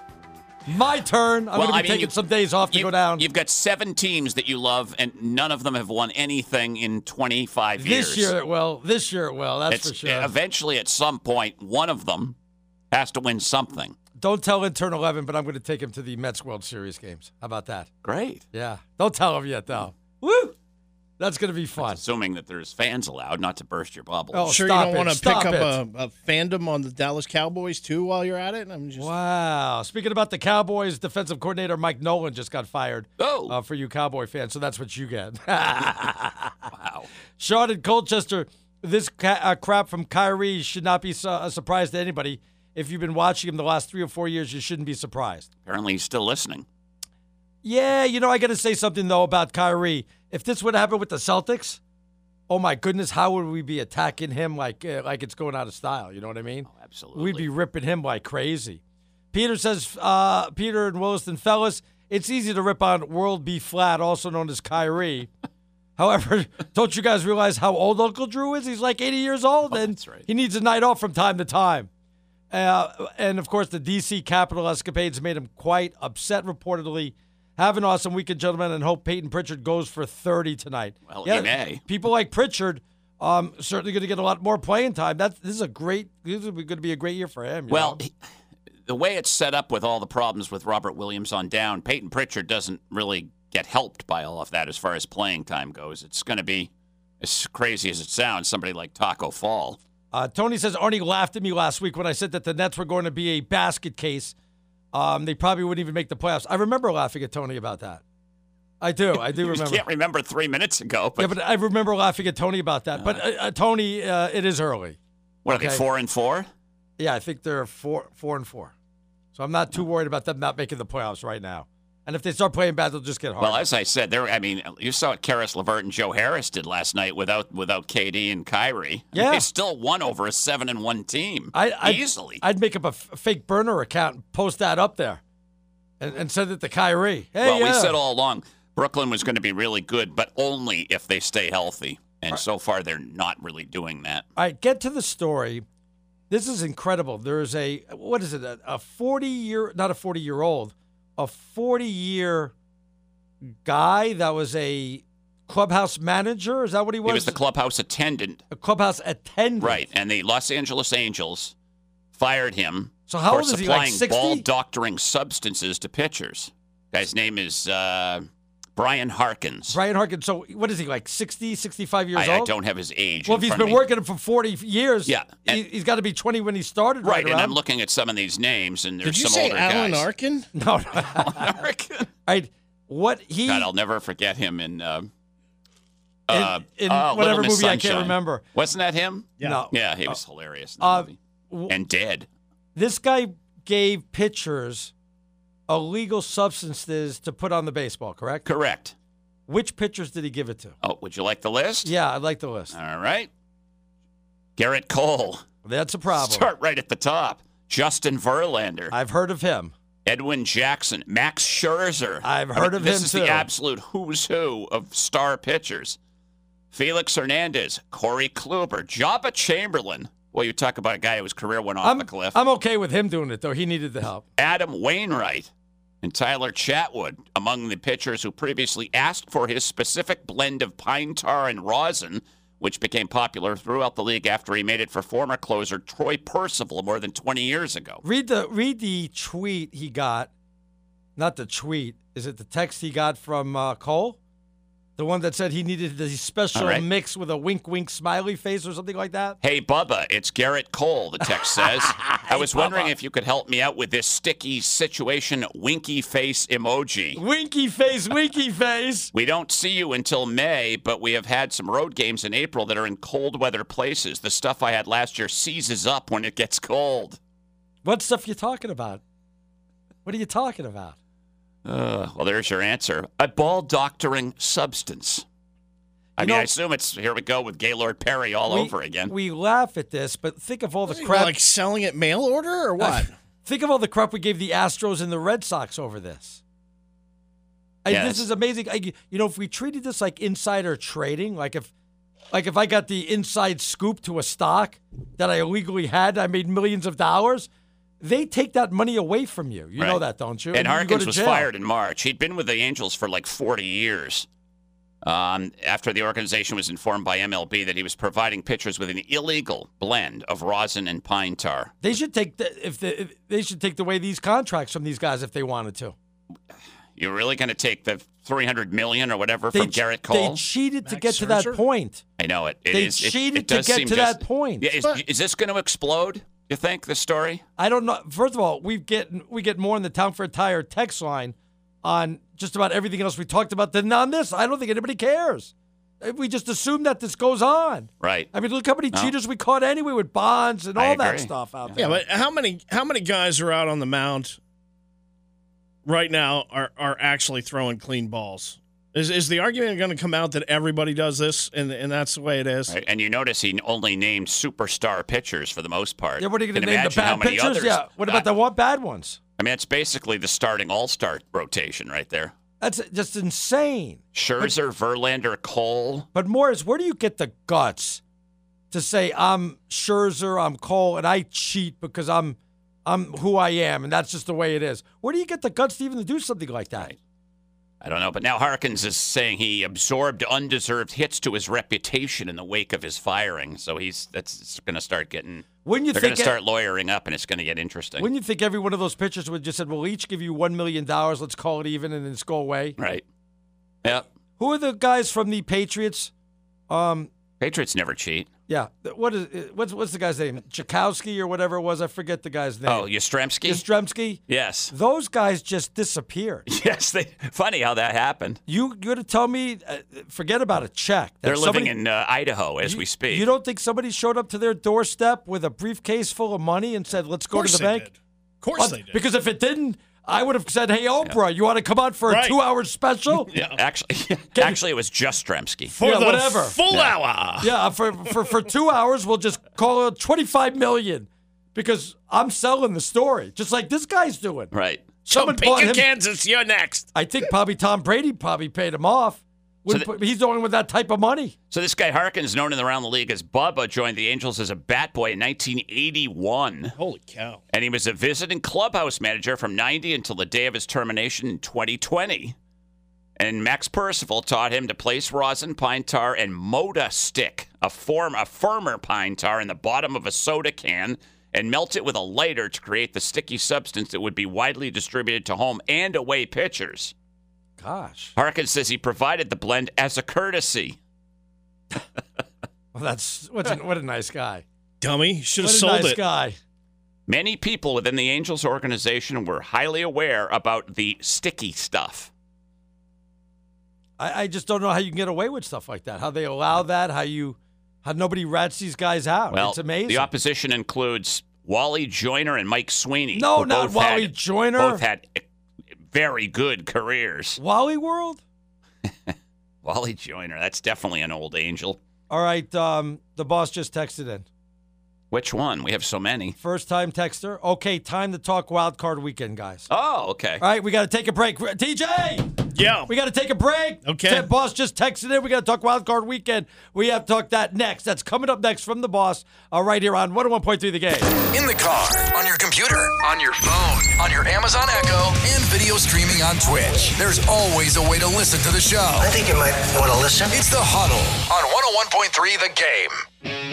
My turn. I'm Well, going to be I mean, taking you- some days off to You- go down. You've got seven teams that you love, and none of them have won anything in twenty-five years. This year it will. This year it will. That's It's- for sure. Eventually, at some point, one of them has to win something. Don't tell Intern eleven, but I'm going to take him to the Mets World Series games. How about that? Great. Yeah. Don't tell him yet, though. Woo! That's going to be fun. Assuming that there's fans allowed, not to burst your bubble. Oh, Sure, stop you don't it. want to Stop pick up it. a, a fandom on the Dallas Cowboys too while you're at it. I'm just Wow. Speaking about the Cowboys, defensive coordinator Mike Nolan just got fired. Oh. Uh, for you Cowboy fans, so that's what you get. Wow. Sean in Colchester, this ca- uh, crap from Kyrie should not be su- a surprise to anybody. If you've been watching him the last three or four years, you shouldn't be surprised. Apparently, he's still listening. Yeah, you know, I got to say something, though, about Kyrie. If this would happen with the Celtics, oh, my goodness, how would we be attacking him like uh, like it's going out of style? You know what I mean? Oh, absolutely. We'd be ripping him like crazy. Peter says, uh, Peter and Williston, fellas, it's easy to rip on World B. Flat, also known as Kyrie. However, don't you guys realize how old Uncle Drew is? He's like eighty years old, Oh, and that's right. he needs a night off from time to time. Uh, and, of course, the D C Capitol escapades made him quite upset, reportedly. Have an awesome weekend, gentlemen, and hope Peyton Pritchard goes for thirty tonight. Well, he may. People like Pritchard um, certainly going to get a lot more playing time. That's This is a great – this is going to be a great year for him. you Well, know? he, the way it's set up with all the problems with Robert Williams on down, Peyton Pritchard doesn't really get helped by all of that as far as playing time goes. It's going to be, as crazy as it sounds, somebody like Taco Fall. Uh, Tony says Arnie laughed at me last week when I said that the Nets were going to be a basket case. Um, they probably wouldn't even make the playoffs. I remember laughing at Tony about that. I do. I do You remember. can't remember three minutes ago. But Yeah, but I remember laughing at Tony about that. But uh, uh, Tony, uh, it is early. what are okay. they, four and four? Yeah, I think they're four, four and four. So I'm not too worried about them not making the playoffs right now. And if they start playing bad, they'll just get hard. Well, as I said, there. I mean, you saw what Karis LeVert and Joe Harris did last night without without K D and Kyrie. I mean, Yeah. they still won over a seven and one team I, I'd, easily. I'd make up a f- fake burner account and post that up there, and, and send it to Kyrie. Hey, well, we yeah. said all along Brooklyn was going to be really good, but only if they stay healthy. And so far, they're not really doing that. All right, get to the story. This is incredible. There's a what is it? A, a forty year, not a forty year old, a forty year guy that was a clubhouse manager. Is that what he was? He was the clubhouse attendant. a clubhouse attendant. Right, and the Los Angeles Angels fired him So how for old is he, like supplying sixty? ball doctoring substances to pitchers. Guy's name is uh, Brian Harkins. Brian Harkins. So what is he, like sixty, sixty-five years I, I old? don't have his age. Well, in if he's front been of me. working for forty years, Yeah, and- he, he's got to be twenty when he started. Right, Right, and around. I'm looking at some of these names, and there's Did you some say older Alan guys. Arkin? No, no. All Arkin. right. What he God, I'll never forget him in uh, Uh, in uh, whatever Little Miss movie I can't Sunshine. remember. Wasn't that him? Yeah. No. Yeah, he was hilarious in that Uh, movie. w- And dead. This guy gave pitchers illegal substances to put on the baseball, correct? Correct. Which pitchers did he give it to? Oh, would you like the list? Yeah, I'd like the list. All right. Garrett Cole. That's a problem. Start right at the top. Justin Verlander. I've heard of him. Edwin Jackson. Max Scherzer. I've I heard mean, of this him, is too. the absolute who's who of star pitchers. Felix Hernandez. Corey Kluber. Jabba Chamberlain. Well, you talk about a guy whose career went off I'm, the cliff. I'm okay with him doing it, though. He needed the help. Adam Wainwright and Tyler Chatwood among the pitchers who previously asked for his specific blend of pine tar and rosin, which became popular throughout the league after he made it for former closer Troy Percival more than twenty years ago. Read the read the tweet he got. Not the tweet. Is it the text he got from uh, Cole? The one that said he needed the special All right. mix with a wink, wink, smiley face or something like that? Hey, Bubba, it's Garrett Cole, the text says. I was wondering Bubba. if you could help me out with this sticky situation winky face emoji. Winky face, winky face. We don't see you until May, but we have had some road games in April that are in cold weather places. The stuff I had last year seizes up when it gets cold. What stuff you talking about? What are you talking about? Uh, well, there's your answer. A ball doctoring substance. I You mean, know- I assume it's here we go with Gaylord Perry all we, over again. We laugh at this, but think of all the What are you, crap. like selling it mail order or what? Think of all the crap we gave the Astros and the Red Sox over this. I, Yes. This is amazing. I, you know, if we treated this like insider trading, like if, like if I got the inside scoop to a stock that I illegally had, I made millions of dollars. They take that money away from you. You know Right. that, don't you? And you go Harkins to was jail. fired in March. He'd been with the Angels for like forty years. Um, after the organization was informed by M L B that he was providing pitchers with an illegal blend of rosin and pine tar. They should take the if, the, if they should take away these contracts from these guys if they wanted to. You're really going to take the three hundred million dollars or whatever They from ch- Garrett Cole? They cheated to Max get to that Scherzer? point. I know it. It They is- it- cheated it to does get seem to just- that point. Yeah, is, is this going to explode? You think this story? I don't know. First of all, we get we get more in the Town for a Tire text line on just about everything else we talked about than on this. I don't think anybody cares. We just assume that this goes on. Right. I mean, look how many No. cheaters we caught anyway with Bonds and I all that agree. stuff out Yeah, there. but how many how many guys are out on the mound right now are are actually throwing clean balls? Is is the argument going to come out that everybody does this and and that's the way it is? Right. And you notice he only named superstar pitchers for the most part. Yeah, what are you going Can to name the imagine how bad many pitchers? others- Yeah. What about I, the what bad ones? I mean, it's basically the starting all-star rotation right there. That's just insane. Scherzer, Verlander, Cole. But Morris, where do you get the guts to say I'm Scherzer, I'm Cole, and I cheat because I'm I'm who I am, and that's just the way it is? Where do you get the guts to even do something like that? Right. I don't know, but now Harkins is saying he absorbed undeserved hits to his reputation in the wake of his firing. So he's that's going to start getting. Wouldn't you They're going think? to start lawyering up, and it's going to get interesting. Wouldn't you think every one of those pitchers would just said, "We'll each give you one million dollars. Let's call it even, and then just go away." Right. Yep. Who are the guys from the Patriots? Um, Patriots never cheat. yeah. What is what's what's the guy's name? Chakowski or whatever it was. I forget the guy's name. Oh, Yastrzemski? Yastrzemski. Yes. Those guys just disappeared. Yes. They, funny how that happened. You you going to tell me? Uh, forget about a check. that They're living somebody- in uh, Idaho as you, we speak. You don't think somebody showed up to their doorstep with a briefcase full of money and said, "Let's Of go to course the they bank"? did. Of course Uh, they did. Because if it didn't, I would have said, "Hey, Oprah, you want to come out for a Right. two-hour special?" Yeah, actually, actually, it was just Stremski. for yeah, the whatever. full Yeah. hour. Yeah, for, for for two hours, we'll just call it twenty-five million because I'm selling the story, just like this guy's doing. Right. So Someone bought Pink him- Kansas, you're next. I think probably Tom Brady probably paid him off. Wouldn't So put- he's the one with that type of money. So this guy Harkins, known in around the league as Bubba, joined the Angels as a bat boy in nineteen eighty-one. Holy cow. And he was a visiting clubhouse manager from ninety until the day of his termination in twenty twenty. And Max Percival taught him to place rosin, pine tar, and Moda stick, a form a firmer pine tar in the bottom of a soda can, and melt it with a lighter to create the sticky substance that would be widely distributed to home and away pitchers. Gosh, Harkins says he provided the blend as a courtesy. well, that's what's a, what a nice guy. Dummy. Should have What a sold nice it. guy. Many people within the Angels organization were highly aware about the sticky stuff. I, I just don't know how you can get away with stuff like that. How they allow that? How you, how nobody rats these guys out? Well, it's amazing. The opposition includes Wally Joyner and Mike Sweeney. No, who not both Wally had, Joyner. Both had very good careers. Wally World. Wally Joyner. That's definitely an old angel. All right. Um, the boss just texted in. Which one? We have so many. First time texter. Okay, time to talk wild card weekend, guys. Oh, okay. All right, we got to take a break. T J! Yeah. We got to take a break. Okay. The boss just texted in. We got to talk wild card weekend. We have to talk that next. That's coming up next from the boss uh, right here on one oh one point three The Game. In the car, on your computer, on your phone, on your Amazon Echo, and video streaming on Twitch. There's always a way to listen to the show. I think you might want to listen. It's The Huddle on one oh one point three The Game.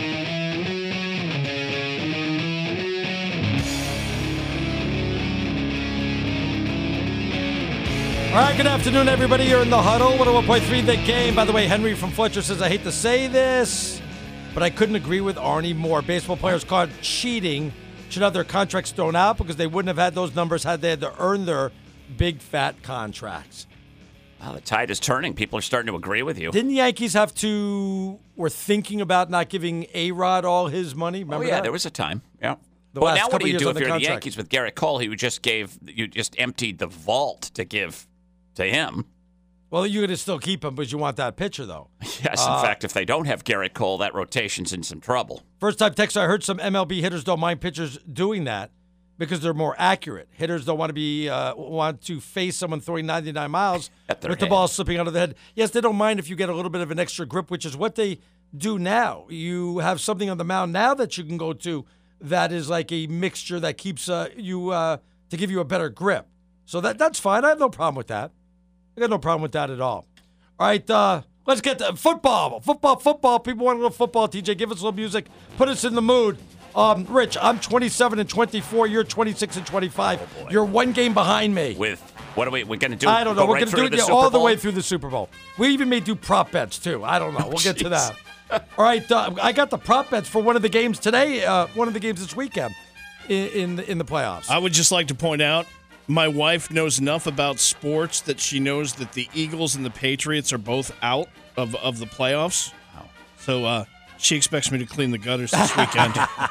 All right, good afternoon, everybody. You're in The Huddle, one oh one point three The Game. By the way, Henry from Fletcher says, I hate to say this, but I couldn't agree with Arnie more. Baseball players caught cheating should have their contracts thrown out because they wouldn't have had those numbers had they had to earn their big, fat contracts. Well, the tide is turning. People are starting to agree with you. Didn't the Yankees have to, were thinking about not giving A-Rod all his money? Remember oh, yeah, that? there was a time. Yeah. The well, last now what couple do you years do on if the you're the contract. Yankees with Garrett Cole, who just gave, you just emptied the vault to give to him? Well, you're going to still keep him, but you want that pitcher, though. Yes, in Uh, fact, if they don't have Garrett Cole, that rotation's in some trouble. First time text, I heard some M L B hitters don't mind pitchers doing that because they're more accurate. Hitters don't want to be uh, want to face someone throwing ninety-nine miles At their with the head. ball slipping out of the head. Yes, they don't mind if you get a little bit of an extra grip, which is what they do now. You have something on the mound now that you can go to that is like a mixture that keeps uh, you uh, to give you a better grip. So that that's fine. I have no problem with that. I got no problem with that at all. All right, uh, let's get to football. Football, football. People want a little football. T J, give us a little music. Put us in the mood. Um, Rich, I'm twenty-seven and twenty-four. You're twenty-six and twenty-five. Oh, You're one game behind me. With what are we? We're going to do? I don't know. Go We're right going to through do the it yeah, Super all the Bowl? way through the Super Bowl. We even may do prop bets, too. I don't know. We'll get to Jeez. that. All right, uh, I got the prop bets for one of the games today, uh, one of the games this weekend in in, in the playoffs. I would just like to point out, my wife knows enough about sports that she knows that the Eagles and the Patriots are both out of, of the playoffs. Wow. So uh, she expects me to clean the gutters this weekend.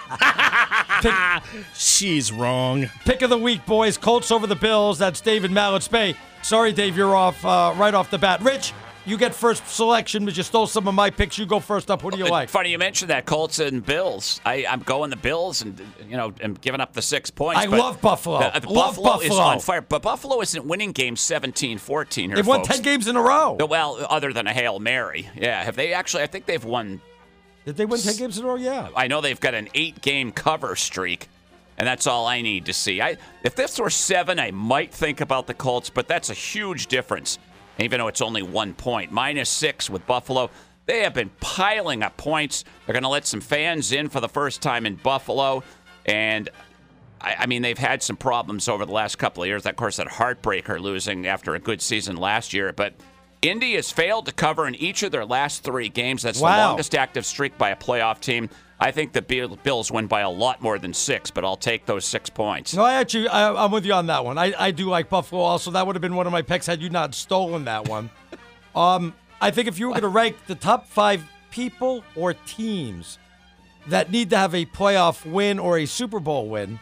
Pick, She's wrong. pick of the week, boys. Colts over the Bills. That's David Mallett's Bay. Sorry, Dave, you're off uh, right off the bat. Rich, you get first selection, but you stole some of my picks. You go first up. Who do you like? Funny you mentioned that, Colts and Bills. I, I'm going the Bills, and you know, I'm giving up the six points. I but love Buffalo. The, the Love Buffalo, Buffalo. is on fire, but Buffalo isn't winning games seventeen fourteen here, They've won folks. ten games in a row. Well, other than a Hail Mary, yeah. Have they actually? I think they've won. Did they win ten games in a row? Yeah. I know they've got an eight-game cover streak, and that's all I need to see. I, if this were seven, I might think about the Colts, but that's a huge difference, even though it's only one point. Minus six with Buffalo. They have been piling up points. They're going to let some fans in for the first time in Buffalo, and I, I mean, they've had some problems over the last couple of years. Of course, that heartbreaker losing after a good season last year, but Indy has failed to cover in each of their last three games. That's Wow. the longest active streak by a playoff team. I think the Bill- Bills win by a lot more than six, but I'll take those six points. No, I actually, I, I'm with you on that one. I, I do like Buffalo also. That would have been one of my picks had you not stolen that one. um, I think if you were going to rank the top five people or teams that need to have a playoff win or a Super Bowl win,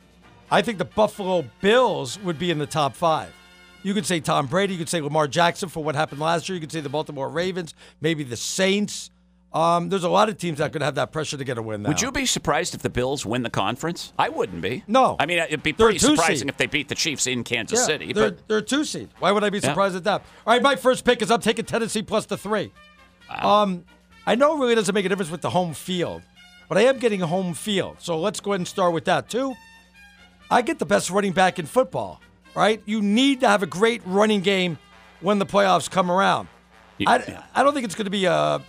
I think the Buffalo Bills would be in the top five. You could say Tom Brady. You could say Lamar Jackson for what happened last year. You could say the Baltimore Ravens, maybe the Saints. Um, there's a lot of teams that could have that pressure to get a win now. Would you be surprised if the Bills win the conference? I wouldn't be. No. I mean, it'd be They're a pretty two surprising seed. if they beat the Chiefs in Kansas Yeah, City. They're, But they're a two seed. Why would I be Yeah. surprised at that? All right, my first pick is I'm taking Tennessee plus the three. Um, I know it really doesn't make a difference with the home field, but I am getting a home field. So let's go ahead and start with that, too. I get the best running back in football, right? You need to have a great running game when the playoffs come around. I, I don't think it's going to be a,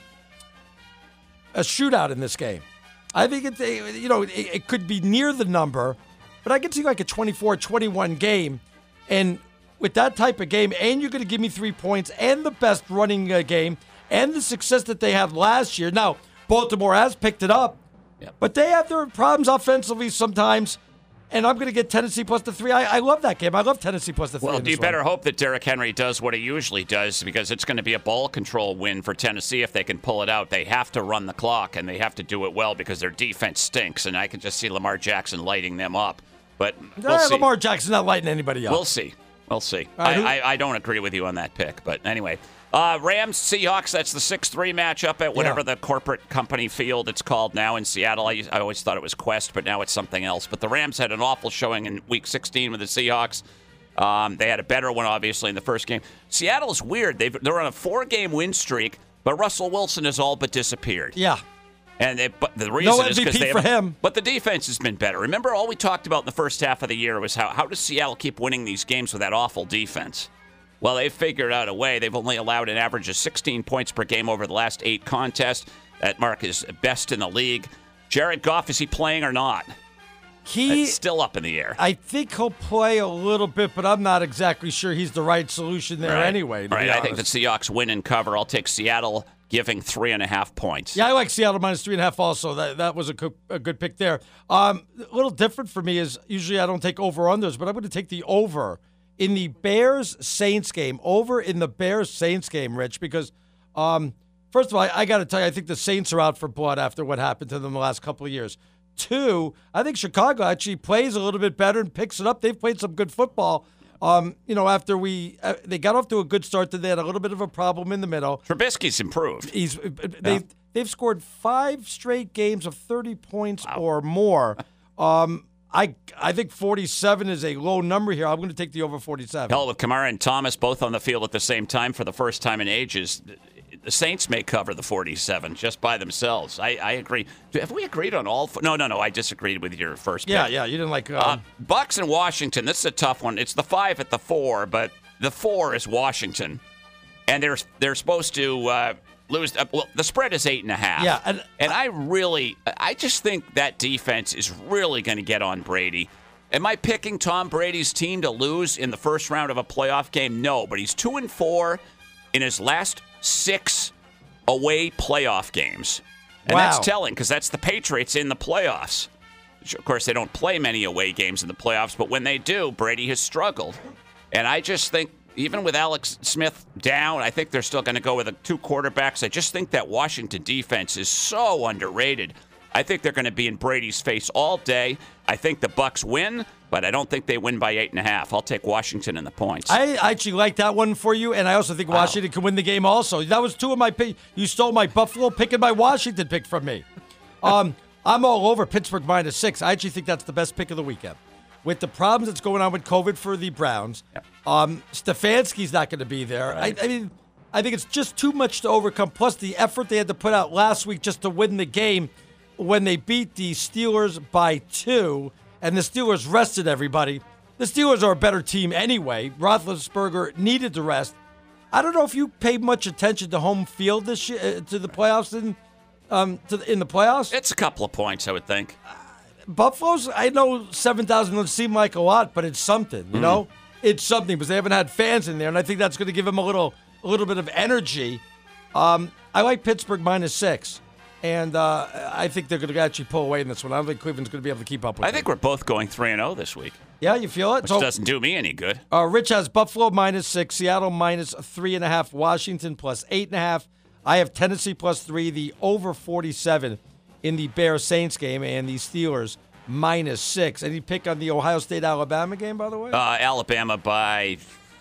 a shootout in this game. I think it's a, you know, it, it could be near the number, but I can see like a twenty-four twenty-one game. And with that type of game, and you're going to give me three points and the best running uh, game and the success that they had last year. Now, Baltimore has picked it up, Yep. but they have their problems offensively sometimes. and I'm going to get Tennessee plus the three. I, I love that game. I love Tennessee plus the three. Well, in you this better one. hope that Derrick Henry does what he usually does because it's going to be a ball control win for Tennessee if they can pull it out. They have to run the clock, and they have to do it well because their defense stinks, and I can just see Lamar Jackson lighting them up. But we'll Eh, see. Lamar Jackson's not lighting anybody up. We'll see. We'll see. right, who- I, I, I don't agree with you on that pick, but anyway. Uh, Rams, Seahawks, that's the six three matchup at whatever Yeah. the corporate company field it's called now in Seattle. I, I always thought it was Quest, but now it's something else. But the Rams had an awful showing in Week sixteen with the Seahawks. Um, they had a better one, obviously, in the first game. Seattle's weird. They've, they're on a four-game win streak, but Russell Wilson has all but disappeared. Yeah. And they, but the reason No is M V because P they for have, him. But the defense has been better. Remember, all we talked about in the first half of the year was how how does Seattle keep winning these games with that awful defense? Well, they've figured out a way. They've only allowed an average of sixteen points per game over the last eight contests. That mark is best in the league. Jared Goff, is he playing or not? He It's still up in the air. I think he'll play a little bit, but I'm not exactly sure he's the right solution there Right. anyway. To right. be I think the honest. Seahawks win and cover. I'll take Seattle giving three and a half points. Yeah, I like Seattle minus three and a half. Also, that that was a good, a good pick there. Um, a little different for me is usually I don't take over unders, but I'm going to take the over in the Bears Saints game. Over in the Bears Saints game, Rich, because um, first of all, I, I got to tell you, I think the Saints are out for blood after what happened to them the last couple of years. Two, I think Chicago actually plays a little bit better and picks it up. They've played some good football. Um, you know, after we uh, they got off to a good start, they had a little bit of a problem in the middle. Trubisky's improved. He's they've they've scored five straight games of thirty points or more. Um, I I think forty-seven is a low number here. I'm going to take the over forty-seven. Hell, with Kamara and Thomas both on the field at the same time for the first time in ages, the Saints may cover the forty-seven just by themselves. I, I agree. Have we agreed on all? Four? No, no, no. I disagreed with your first pick. Yeah, yeah. You didn't like um, Uh, Bucks and Washington. This is a tough one. It's the five at the four, but the four is Washington, and they're they're supposed to uh, lose. Uh, well, the spread is eight and a half. Yeah, and- and I really, I just think that defense is really going to get on Brady. Am I picking Tom Brady's team to lose in the first round of a playoff game? No, but he's two and four in his last six away playoff games. And Wow. that's telling because that's the Patriots in the playoffs. Of course, they don't play many away games in the playoffs, but when they do, Brady has struggled. And I just think, even with Alex Smith down, I think they're still going to go with the two quarterbacks. I just think that Washington defense is so underrated. I think they're going to be in Brady's face all day. I think the Bucks win, but I don't think they win by eight and a half. I'll take Washington in the points. I actually like that one for you, and I also think Washington can win the game also. That was two of my pick. You stole my Buffalo pick and my Washington pick from me. Um, I'm all over Pittsburgh minus six. I actually think that's the best pick of the weekend. With the problems that's going on with COVID for the Browns, Yep. um, Stefanski's not going to be there. I, I mean, I think it's just too much to overcome. Plus the effort they had to put out last week just to win the game when they beat the Steelers by two, and the Steelers rested everybody. The Steelers are a better team anyway. Roethlisberger needed to rest. I don't know if you paid much attention to home field this year, uh, to the playoffs in, um, to the, in the playoffs. It's a couple of points, I would think. Buffalo's, I know seven thousand doesn't seem like a lot, but it's something, you know? It's something because they haven't had fans in there, and I think that's going to give them a little a little bit of energy. Um, I like Pittsburgh minus six, and uh, I think they're going to actually pull away in this one. I don't think Cleveland's going to be able to keep up with I them. think we're both going three and oh this week, Yeah, you feel it? which So, doesn't do me any good. uh, Rich has Buffalo minus six, Seattle minus three and a half, Washington plus eight and a half. I have Tennessee plus three, the over forty-seven in the Bears Saints game, and the Steelers minus six. Any pick on the Ohio State Alabama game, by the way? Uh, Alabama by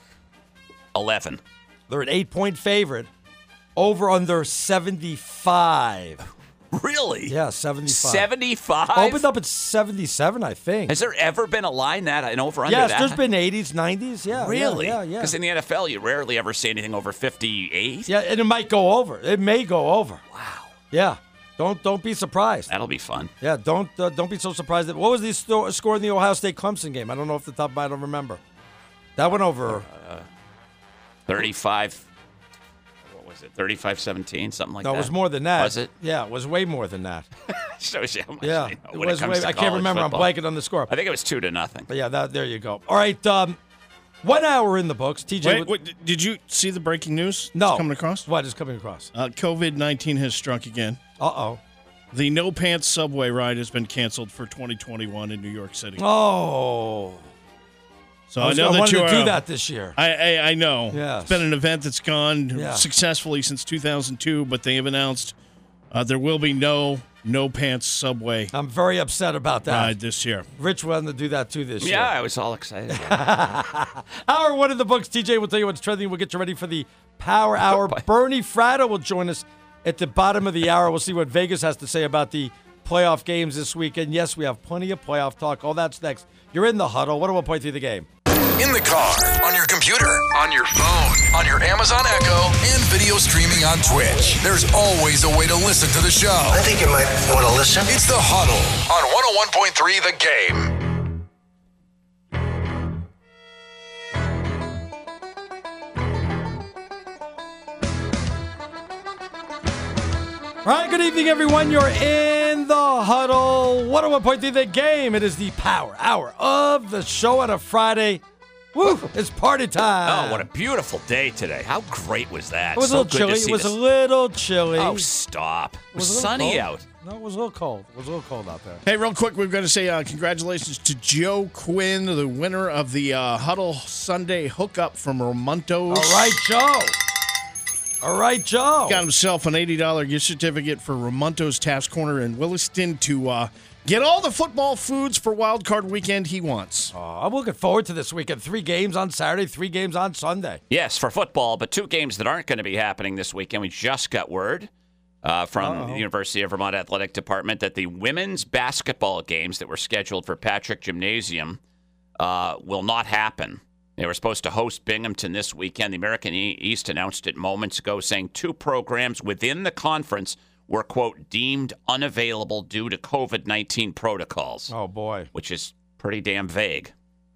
eleven. They're an eight-point favorite. Over under seventy-five. Really? Yeah, seventy-five. seventy-five? Opened up at seventy-seven, I think. Has there ever been a line that an over under Yes, that? there's been eighties, nineties. Yeah, Really? Yeah, yeah. Because in the N F L, you rarely ever see anything over fifty-eight. Yeah, and it might go over. It may go over. Wow. Yeah. Don't don't be surprised. That'll be fun. Yeah, don't uh, don't be so surprised. That, what was the sto- score in the Ohio State Clemson game? I don't know off the top of my head. I don't remember. That went over. thirty-five. What was it? thirty-five seventeen, something like no, that. it was more than that. Was it? Yeah, it was way more than that. Shows you how much Yeah, they know it when was it comes way. to I can't college remember. football. I'm blanking on the score. I think it was two to nothing. But yeah, that, there you go. All right, um, one hour in the books. T J, Wait, wait, did you see the breaking news? no, that's coming across? What is coming across? Uh, COVID nineteen has struck again. Uh oh. The No Pants Subway ride has been canceled for twenty twenty-one in New York City. Oh. So I, was, I know I that wanted you to are, do that this year. I, I, I know. Yes. It's been an event that's gone Yeah. successfully since two thousand two, but they have announced uh, there will be no No Pants Subway I'm very upset about that. ride this year. Rich wanted to do that too this year. Yeah, I was all excited. Hour one of the books. T J will tell you what's trending. We'll get you ready for the Power Hour. Bernie Fratto will join us at the bottom of the hour. We'll see what Vegas has to say about the playoff games this weekend. Yes, we have plenty of playoff talk. All that's next. You're in the huddle. one oh one point three The Game. In the car, on your computer, on your phone, on your Amazon Echo, and video streaming on Twitch. There's always a way to listen to the show. I think you might want to listen. It's The Huddle on one oh one point three The Game. All right, good evening, everyone. You're in the huddle. one oh one point three The Game. It is the Power Hour of the show on a Friday. Woo, it's party time. Oh, what a beautiful day today. How great was that? It was so a little chilly. Good to see It was this. a little chilly. Oh, stop. It was, a little sunny cold. out. No, it was a little cold. It was a little cold out there. Hey, real quick, we've got to say uh, congratulations to Joe Quinn, the winner of the uh, Huddle Sunday hookup from Ramontos. All right, Joe. All right, Joe. Got himself an eighty dollars gift certificate for Ramontos Taft Corner in Williston to uh, get all the football foods for Wild Card Weekend he wants. Oh, I'm looking forward to this weekend. Three games on Saturday, three games on Sunday. Yes, for football, but two games that aren't going to be happening this weekend. We just got word uh, from Uh-oh. the University of Vermont Athletic Department that the women's basketball games that were scheduled for Patrick Gymnasium uh, will not happen. They were supposed to host Binghamton this weekend. The American East announced it moments ago, saying two programs within the conference were, quote, deemed unavailable due to COVID nineteen protocols. Oh, boy. Which is pretty damn vague.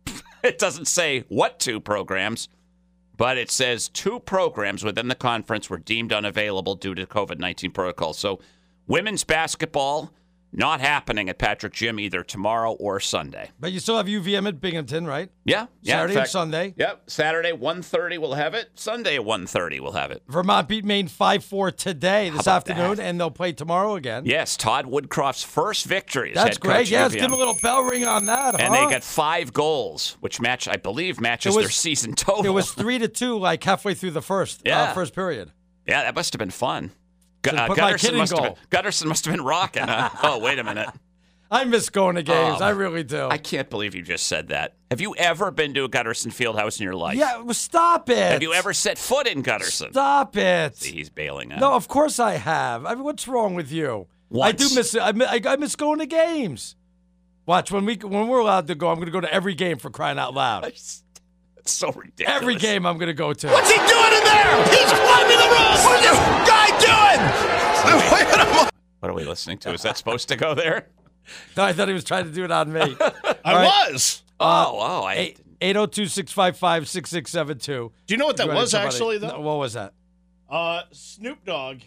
It doesn't say what two programs, but it says two programs within the conference were deemed unavailable due to COVID nineteen protocols. So women's basketball not happening at Patrick Gym either tomorrow or Sunday. But you still have U V M at Binghamton, right? Yeah. yeah Saturday in and fact, Sunday. Yep. Saturday, one thirty we'll have it. Sunday at one thirty we'll have it. Vermont beat Maine five four today, this How about afternoon, that? and they'll play tomorrow again. Yes, Todd Woodcroft's first victory as That's head great. coach Yeah, of let's U V M. give them a little bell ring on that, And huh? they got five goals, which match, I believe, matches It was- their season total. It was three to two, like halfway through the first, Yeah. uh, first period. Yeah, that must have been fun. Gu- So uh, put my kid Gutterson, in must have goal. been, Gutterson must have been rocking, huh? Oh, wait a minute. I miss going to games. Oh, I really do. I can't believe you just said that. Have you ever been to a Gutterson Fieldhouse in your life? Yeah, well, stop it. Have you ever set foot in Gutterson? Stop it. See, he's bailing out. No, of course I have. I mean, what's wrong with you? Once. I do miss it. I, mi- I, I miss going to games. Watch when we when we're allowed to go. I'm going to go to every game for crying out loud. It's so ridiculous. Every game I'm going to go to. What's he doing in there? He's climbing the ropes. What's this guy doing? Wait a moment. What are we listening to? Is that supposed to go there? No, I thought he was trying to do it on me. I right. was. Oh, oh, I. eight oh two, six five five, six six seven two. Do you know what that Go ahead, was somebody. actually, though? No, what was that? Uh, Snoop Dogg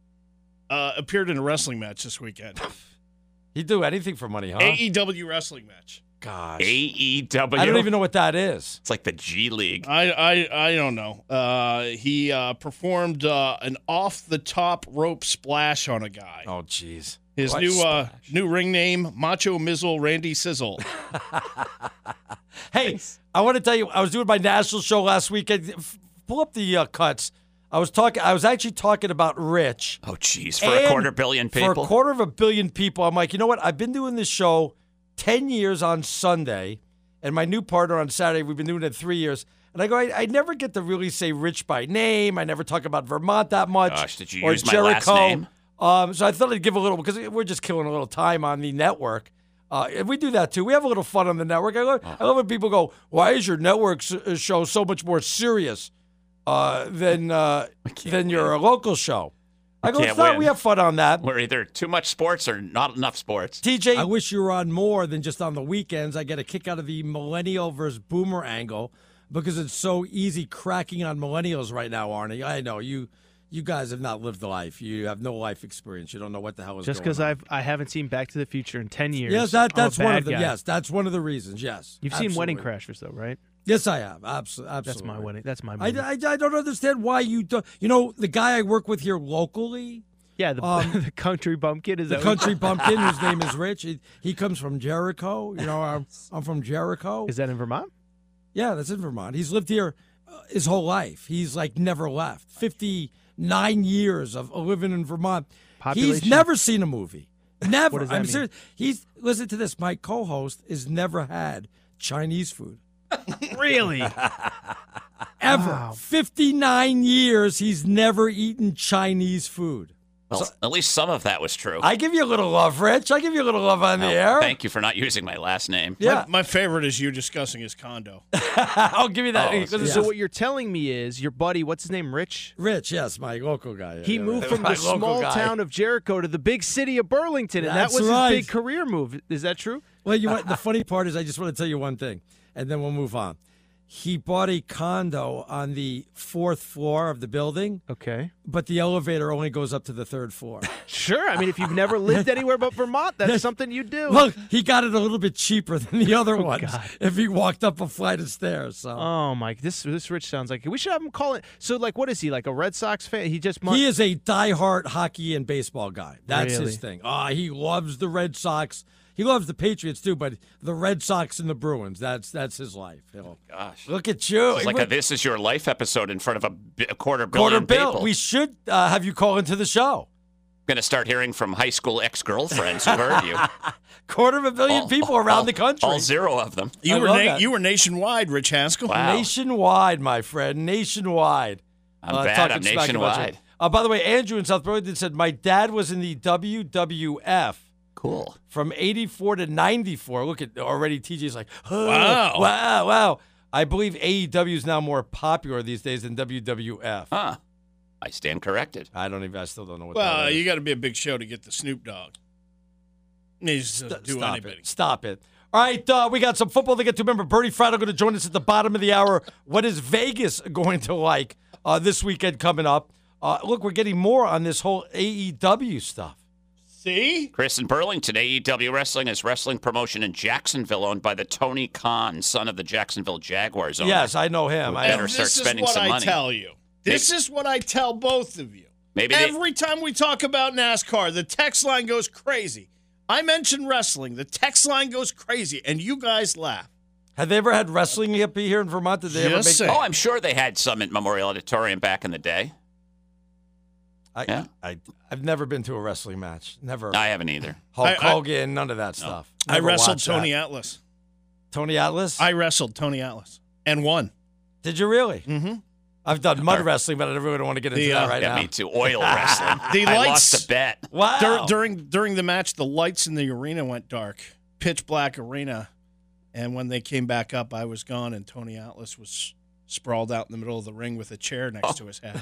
uh, appeared in a wrestling match this weekend. He'd do anything for money, huh? A E W wrestling match. Gosh. A E W. I don't even know what that is. It's like the G League. I I, I don't know. Uh, he uh, performed uh, an off the top rope splash on a guy. Oh, jeez. His What new uh, splash? new ring name, Macho Mizzle Randy Sizzle. Hey, I want to tell you, I was doing my national show last weekend. F- Pull up the uh, cuts. I was talking. I was actually talking about Rich. Oh, jeez. For And a quarter billion people? For a quarter of a billion people. I'm like, you know what? I've been doing this show ten years on Sunday, and my new partner on Saturday. We've been doing it three years. And I go, I, I never get to really say Rich by name. I never talk about Vermont that much. Gosh, did you or use my Jericho. last name? Um, so I thought I'd give a little, because we're just killing a little time on the network. Uh, and we do that too. We have a little fun on the network. I love, I love when people go, why is your network s- show so much more serious uh, than uh, than your local show? I go, can't it's not. win. We have fun on that. We're either too much sports or not enough sports. T J, I wish you were on more than just on the weekends. I get a kick out of the millennial versus boomer angle because it's so easy cracking on millennials right now, Arnie. I know you. You guys have not lived the life. You have no life experience. You don't know what the hell is Just going because on. I've I haven't seen Back to the Future in ten years. Yes, that I'm a that's one of bad the guy. yes, that's one of the reasons. Yes, You've absolutely. seen Wedding Crashers though, right? Yes, I have. Absolutely, absolutely. That's my wedding. That's my I, movie. I, I don't understand why you don't. You know, the guy I work with here locally, Yeah, the, Um, the country bumpkin is The that country what- bumpkin, whose name is Rich. He, he comes from Jericho. You know, I'm, I'm from Jericho. Is that in Vermont? Yeah, that's in Vermont. He's lived here uh, his whole life. He's like never left. fifty-nine years of living in Vermont. He's Population? never seen a movie. Never. What does that I'm mean? serious. He's listen to this. My co-host has never had Chinese food. Really? Ever. Wow. fifty-nine years he's never eaten Chinese food. Well, So- at least some of that was true. I give you a little love, Rich. I give you a little love on the Oh, air. Thank you for not using my last name. Yeah. My, my favorite is you discussing his condo. I'll give you that. Oh, Because it's So what you're telling me is your buddy, what's his name, Rich? Rich, yes, my local guy. He Yeah, moved yeah, from my the local small guy. town of Jericho to the big city of Burlington, and That's that was right. his big career move. Is that true? Well, you know, the funny part is, I just want to tell you one thing, and then we'll move on. He bought a condo on the fourth floor of the building, Okay. but the elevator only goes up to the third floor. Sure. I mean, if you've never lived anywhere but Vermont, that's something you do. Look, he got it a little bit cheaper than the other ones God. if he walked up a flight of stairs. So Oh my! This this Rich sounds like we should have him call it. So like, what is he like? A Red Sox fan? He just mar- he is a diehard hockey and baseball guy. That's Really? his thing. Ah, he loves the Red Sox. He loves the Patriots too, but the Red Sox and the Bruins, that's that's his life. He'll- Gosh. Look at you. It's like a This Is Your Life episode in front of a, bi- a quarter Quarter billion bill. people. We should uh, have you call into the show. going to start hearing from high school ex-girlfriends who heard you. Quarter of a billion All- people around all- the country. All zero of them. You I were love na- that. you were nationwide, Rich Haskell. Wow. Nationwide, my friend. Nationwide. I'm Uh, bad. talking I'm smack about you. nationwide. Uh, by the way, Andrew in South Burlington said, my dad was in the W W F Cool. from eighty-four to ninety-four. Look at already T J's like, oh, Wow. wow, wow. I believe A E W is now more popular these days than W W F. Huh. I stand corrected. I don't even, I still don't know what Well, that is. you got to be a big show to get the Snoop Dogg. He just doesn't do Stop anybody. it. Stop it. All right, uh, we got some football to get to. Remember, Bernie Friday going to join us at the bottom of the hour. What is Vegas going to like uh, this weekend coming up? Uh, look, we're getting more on this whole A E W stuff. See? Chris in Burlington, A E W Wrestling is wrestling promotion in Jacksonville owned by the Tony Khan, son of the Jacksonville Jaguars owner. Yes, I know him. I better And start this spending is what some I money. tell you. This is what I tell both of you. Maybe they- Every time we talk about NASCAR, the text line goes crazy. I mentioned wrestling. The text line goes crazy, and you guys laugh. Have they ever had wrestling up here in Vermont? Did they ever Just make? saying. Oh, I'm sure they had some at Memorial Auditorium back in the day. I, Yeah. I, I've never been to a wrestling match. Never. I haven't either. Hulk I- I- Hogan, none of that stuff. I Never wrestled watched Tony that. Atlas. Tony Atlas. I wrestled Tony Atlas and won. Did you really? Mm-hmm. I've done mud wrestling, but I really don't want to get into The, that uh, right yeah, now. me too. Oil wrestling. The I lights- lost a bet. Wow. Dur- during during the match, the lights in the arena went dark, pitch black arena, and when they came back up, I was gone, and Tony Atlas was sprawled out in the middle of the ring with a chair next to his head.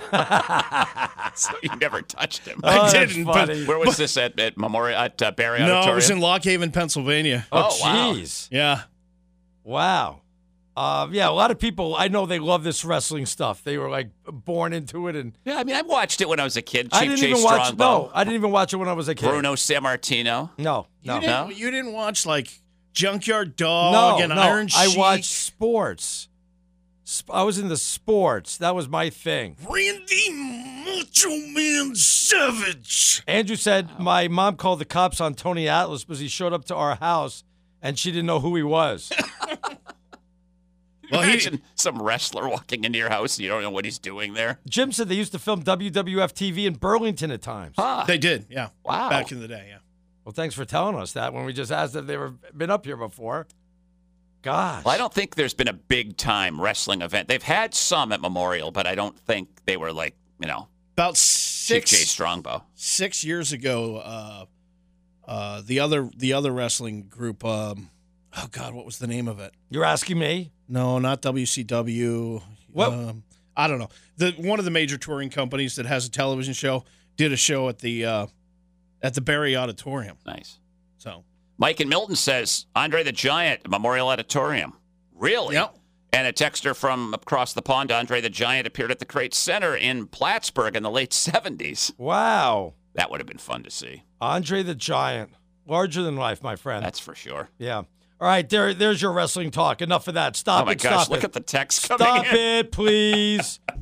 So you never touched him. Oh, I that's didn't, funny. Where was this at, at Memorial at uh, Barry no, Auditorium? it was in Lock Haven, Pennsylvania. Oh, Oh, wow. jeez. Yeah. Wow. Uh, yeah, a lot of people, I know they love this wrestling stuff. They were like born into it. And Yeah, I mean, I watched it when I was a kid. Chief I didn't Jay even watch Strongbow, No, I didn't even watch it when I was a kid. Bruno Sammartino. No, no. You, No? didn't, you didn't watch like Junkyard Dog No, and no. Iron I Sheik? watched sports. Sp- I was in the sports. That was my thing. Randy Macho Man Savage. Andrew said my mom called the cops on Tony Atlas because he showed up to our house and she didn't know who he was. Well, he, Imagine some wrestler walking into your house and you don't know what he's doing there. Jim said they used to film W W F T V in Burlington at times. Huh. they did, yeah. Wow. Back in the day, yeah. Well, thanks for telling us that when we just asked if they were been up here before. Gosh. Well, I don't think there's been a big time wrestling event. They've had some at Memorial, but I don't think they were like, you know, About Chief six Jay Strongbow. six years ago, uh, uh, the other the other wrestling group. Um, oh God, what was the name of it? You're asking me? No, not W C W. What? Um, I don't know. The one of the major touring companies that has a television show did a show at the uh, at the Barry Auditorium. Nice. So Mike in Milton says Andre the Giant, Memorial Auditorium. Really? Yep. And a texter from across the pond, Andre the Giant appeared at the Crate Center in Plattsburgh in the late seventies. Wow. That would have been fun to see. Andre the Giant. Larger than life, my friend. That's for sure. Yeah. All right, there, there's your wrestling talk. Enough of that. Stop oh my it. gosh, Stop look it. at the text coming Stop in. it, please.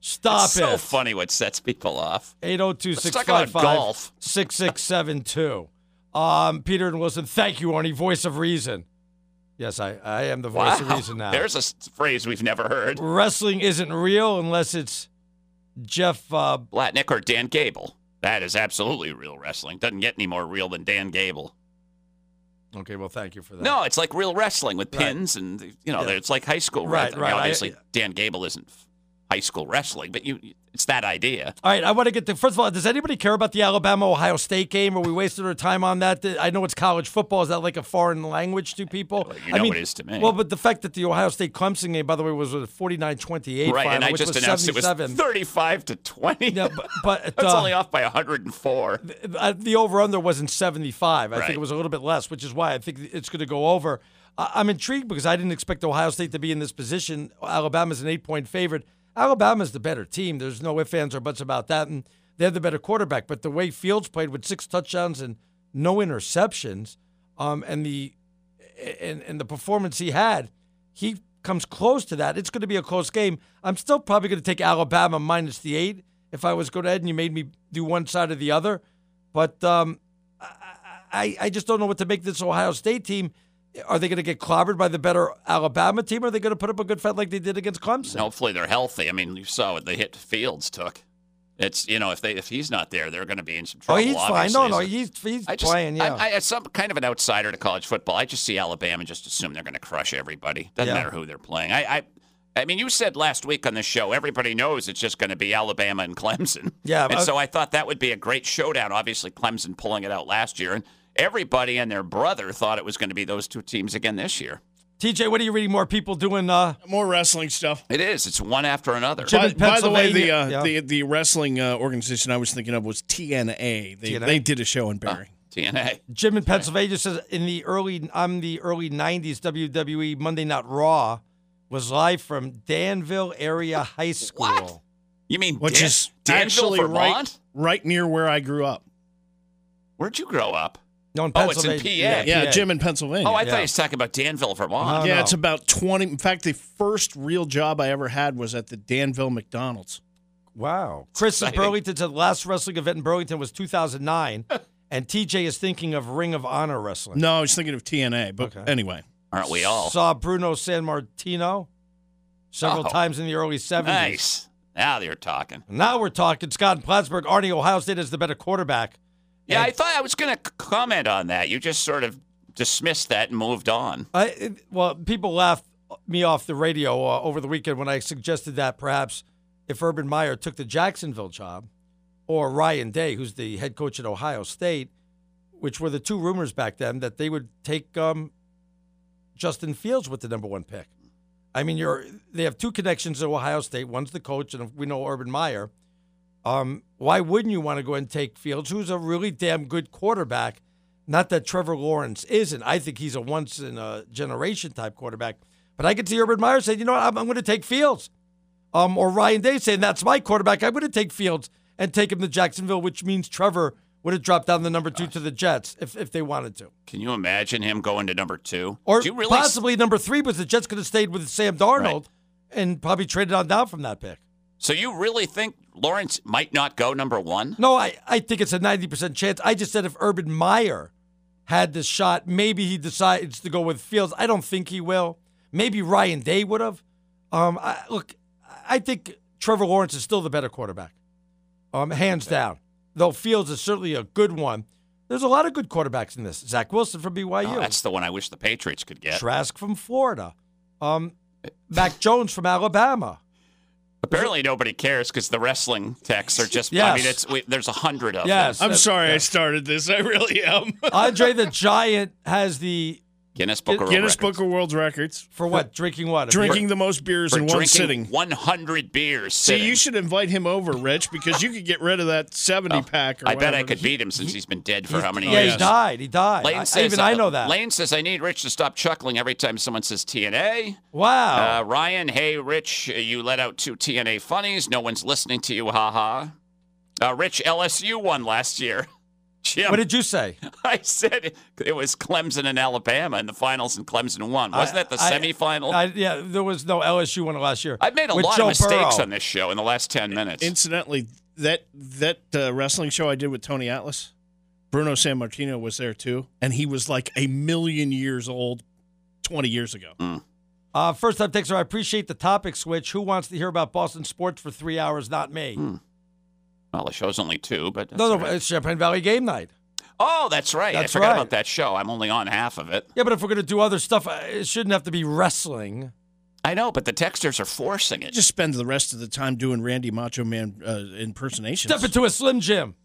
Stop it's it. so funny what sets people off. eight oh two, six Let's five talk about five, golf. six six seven two. Um, Peter and Wilson, thank you, Arnie, voice of reason. Yes, I, I am the voice Wow. of reason now. There's a s- phrase we've never heard. Wrestling isn't real unless it's Jeff uh, Blatnick or Dan Gable. That is absolutely real wrestling. Doesn't get any more real than Dan Gable. Okay, well, thank you for that. No, it's like real wrestling with Right. pins, and you know, Yeah. it's like high school Right, wrestling. right. Now, I- obviously, Dan Gable isn't f- high school wrestling, but you, it's that idea. All right, I want to get to, first of all, does anybody care about the Alabama-Ohio State game? Are we wasting our time on that? I know it's college football. Is that like a foreign language to people? You know I mean, it is to me. Well, but the fact that the Ohio State-Clemson game, by the way, was a forty-nine twenty-eight Right, final, and I which just was announced it was seventy-seven. thirty-five to twenty. Yeah, but, but That's uh, only off by one hundred four. Uh, the over-under wasn't seventy-five. I Right. think it was a little bit less, which is why I think it's going to go over. I- I'm intrigued because I didn't expect Ohio State to be in this position. Alabama's an eight-point favorite. Alabama's the better team. There's no ifs, ands, or buts about that, and they're the better quarterback. But the way Fields played with six touchdowns and no interceptions, um, and the and, and the performance he had, he comes close to that. It's going to be a close game. I'm still probably going to take Alabama minus the eight if I was going ahead and you made me do one side or the other. But um, I, I just don't know what to make this Ohio State team. Are they going to get clobbered by the better Alabama team, or are they going to put up a good fight like they did against Clemson? Hopefully they're healthy. I mean, you saw what the hit Fields took. It's you know if they if he's not there, they're going to be in some Oh, trouble. he's fine. obviously. No, no, So he's he's I just, playing. Yeah, I, I, as some kind of an outsider to college football, I just see Alabama and just assume they're going to crush everybody. Doesn't Yeah. matter who they're playing. I, I, I mean, you said last week on the show, everybody knows it's just going to be Alabama and Clemson. Yeah, and but- so I thought that would be a great showdown. Obviously, Clemson pulling it out last year, and everybody and their brother thought it was going to be those two teams again this year. T J, what are you reading? More people doing? Uh, More wrestling stuff. It is. It's one after another. Jim By, in by the way, the uh, Pennsylvania- the the wrestling uh, organization I was thinking of was T N A. They T N A? they did a show in Barrie. T N A. Jim in Pennsylvania says in the early, I'm the early nineties W W E Monday Night Raw was live from Danville Area High School. What? You mean Which Dan- is Danville, actually right Vermont? right near where I grew up. Where'd you grow up? No, in Oh, it's in Pennsylvania. P A. Yeah, P A. Jim in Pennsylvania. Oh, I Yeah. thought he was talking about Danville, Vermont. Oh, yeah, no. it's about twenty. In fact, the first real job I ever had was at the Danville McDonald's. Wow. Chris in exciting. Burlington said the last wrestling event in Burlington was two thousand nine, and T J is thinking of Ring of Honor wrestling. No, I was thinking of T N A, but Okay. anyway. Aren't we all? Saw Bruno San Martino several Oh. times in the early seventies. Nice. Now you're talking. Now we're talking. Scott in Plattsburgh. Arnie, Ohio State is the better quarterback. Yeah, And- I thought I was going to comment on that. You just sort of dismissed that and moved on. I, it- well, people laughed me off the radio uh, over the weekend when I suggested that perhaps if Urban Meyer took the Jacksonville job, or Ryan Day, who's the head coach at Ohio State, which were the two rumors back then, that they would take um, Justin Fields with the number one pick. I mean, you're they have two connections to Ohio State. One's the coach, and we know Urban Meyer. Um, why wouldn't you want to go and take Fields, who's a really damn good quarterback? Not that Trevor Lawrence isn't. I think he's a once-in-a-generation type quarterback. But I could see Urban Meyer saying, you know what, I'm, I'm going to take Fields. Um, or Ryan Day saying, that's my quarterback. I'm going to take Fields and take him to Jacksonville, which means Trevor would have dropped down the number two to the Jets if, if they wanted to. Can you imagine him going to number two? Or Do you really possibly number three, but the Jets could have stayed with Sam Darnold Right. and probably traded on down from that pick. So you really think Lawrence might not go number one? No, I, I think it's a ninety percent chance. I just said if Urban Meyer had this shot, maybe he decides to go with Fields. I don't think he will. Maybe Ryan Day would have. Um, I, look, I think Trevor Lawrence is still the better quarterback, um, hands down. Though Fields is certainly a good one. There's a lot of good quarterbacks in this. Zach Wilson from B Y U. Oh, that's the one I wish the Patriots could get. Trask from Florida. Um, Mac Jones from Alabama. Apparently nobody cares because the wrestling texts are just, I Yes. mean, it's we, there's a hundred of Yes. them. I'm That- sorry I yeah. started this. I really am. Andre the Giant has the, Guinness Book of World Guinness Records. Book of World Records. for what? Drinking what? A Drinking beer? the most beers For in one drinking sitting. one hundred beers See, sitting. you should invite him over, Rich, because you could get rid of that seventy pack. Or I bet I whatever. could beat him since he's been dead for how many Yeah, years? he died. He died. Lane I, says, even I know that. Lane says, I need Rich to stop chuckling every time someone says T N A. Wow. Uh, Ryan, hey, Rich, you let out two T N A funnies. No one's listening to you, haha. Uh, Rich, L S U won last year. Jim, What did you say? I said it was Clemson and Alabama in the finals, and Clemson won. Wasn't I- that the I- semifinal? I, yeah, there was no L S U winner last year. I've made a With lot Joe of mistakes Burrow. on this show in the last ten minutes. Incidentally, that that uh, wrestling show I did with Tony Atlas, Bruno Sammartino was there too, and he was like a million years old twenty years ago. Mm. Uh, first time texter, I appreciate the topic switch. Who wants to hear about Boston sports for three hours? Not me. Mm. Well, the show's only two, but that's No, no, all right. it's Champaign Valley game night. Oh, that's right. That's I forgot right. about that show. I'm only on half of it. Yeah, but if we're going to do other stuff, uh, it shouldn't have to be wrestling. I know, but the texters are forcing it. Just spend the rest of the time doing Randy Macho Man uh, impersonations. Step into a Slim Jim.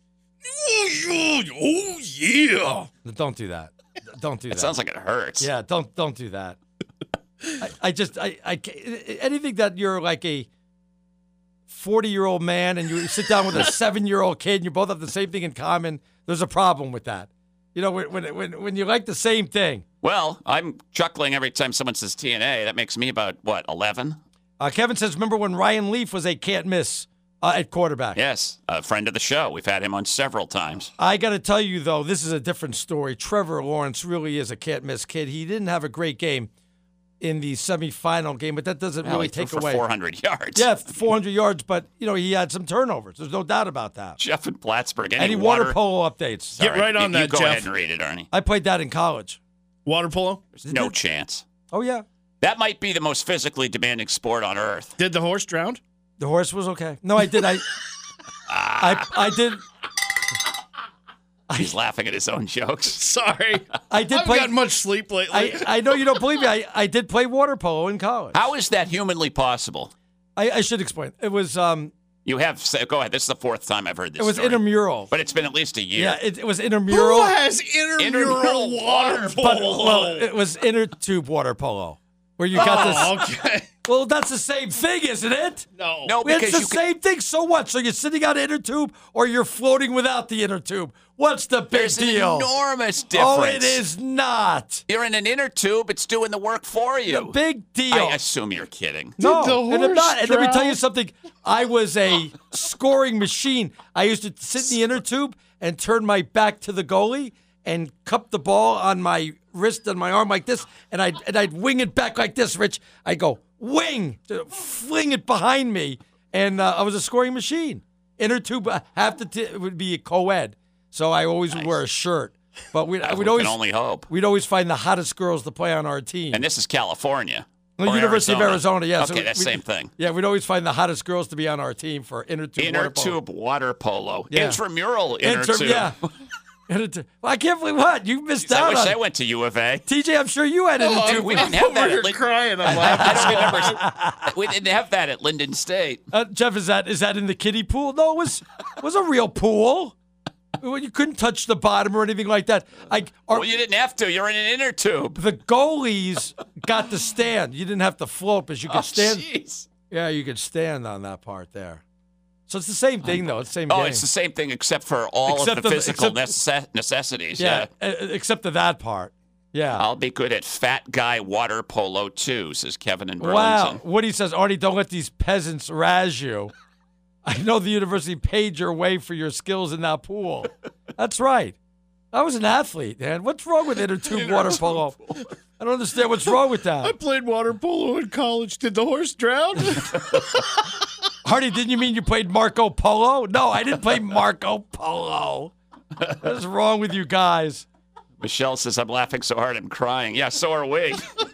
Oh yeah! Don't do that. Don't do that. It sounds like it hurts. Yeah, don't don't do that. I, I just I, I ca- anything that you're like a forty year old man and you sit down with a seven year old kid and you both have the same thing in common. There's a problem with that. You know, when when when, when you like the same thing. Well, I'm chuckling every time someone says T N A. That makes me about, what, eleven? Uh, Kevin says, remember when Ryan Leaf was a can't miss uh, at quarterback? Yes, a friend of the show. We've had him on several times. I got to tell you, though, this is a different story. Trevor Lawrence really is a can't miss kid. He didn't have a great game in the semifinal game, but that doesn't Well, really he threw take for away. four hundred yards. Yeah, four hundred yards, but, you know, he had some turnovers. There's no doubt about that. Jeff in Plattsburgh. Any, Any water, polo updates? Sorry, Get right on you, that, you go Jeff. ahead and read it, Arnie. I played that in college. Water polo? There's no chance. Oh, yeah. That might be the most physically demanding sport on earth. Did the horse drown? The horse was okay. No, I did. I, I, I did. He's laughing at his own jokes. Sorry. I did I haven't play. gotten much sleep lately. I, I know you don't believe me. I, I did play water polo in college. How is that humanly possible? I, I should explain. It was um. You have said, go ahead. This is the fourth time I've heard this. It was story. intramural. But it's been at least a year. Yeah, it, it was intramural. Who has intramural, Intramural water water polo? But, well, it was inner tube water polo, where you got Oh, this. okay. Well, that's the same thing, isn't it? No. No, because It's the you can- same thing. So what? So you're sitting on inner tube, or you're floating without the inner tube? What's the big there's deal? an enormous difference. Oh, it is not. You're in an inner tube. It's doing the work for you. The big deal. I assume you're kidding. No, the and I'm horse not. And let me tell you drown? something. I was a scoring machine. I used to sit in the inner tube and turn my back to the goalie and cup the ball on my wrist and my arm like this, and I'd and I'd wing it back like this, Rich. I'd go wing, to fling it behind me, and uh, I was a scoring machine. Inner tube, uh, half the t- it would be a co-ed, so I always would wear a shirt. But we'd, I we'd can always only hope. we'd always find the hottest girls to play on our team. And this is California. Well, or University of Arizona, yeah. Okay, so that's we- same thing. Yeah, we'd always find the hottest girls to be on our team for inner tube Inner water polo. tube water polo. Yeah. Intramural inner Inter- tube. Yeah. Inner tu- well, I can't believe what you missed I out wish on. I went to U of A. T J, I'm sure you had inner Oh, tube. we didn't have that Over at here Lin- crying. I'm I laughing. don't remember. We didn't have that at Linden State. Uh, Jeff, is that is that in the kiddie pool? No, it was it was a real pool. Well, you couldn't touch the bottom or anything like that. I, or, Well, you didn't have to. You're in an inner tube. the goalies got to stand. You didn't have to float, but you could Oh, stand. jeez. Yeah, you could stand on that part there. So it's the same thing, though. It's the same Oh, game. it's the same thing except for all Except of the the- physical except- necess- necessities. yeah, Yeah. uh, except for that part. Yeah. I'll be good at fat guy water polo too, says Kevin in Wow. Burlington. Woody says, Arnie, don't let these peasants razz you. I know the university paid your way for your skills in that pool. That's right. I was an athlete, man. What's wrong with inner tube water polo? I don't understand what's wrong with I that. played water polo in college. Did the horse drown? Hardy, didn't you mean you played Marco Polo? No, I didn't play Marco Polo. What's wrong with you guys? Michelle says, I'm laughing so hard I'm crying. Yeah, so are we.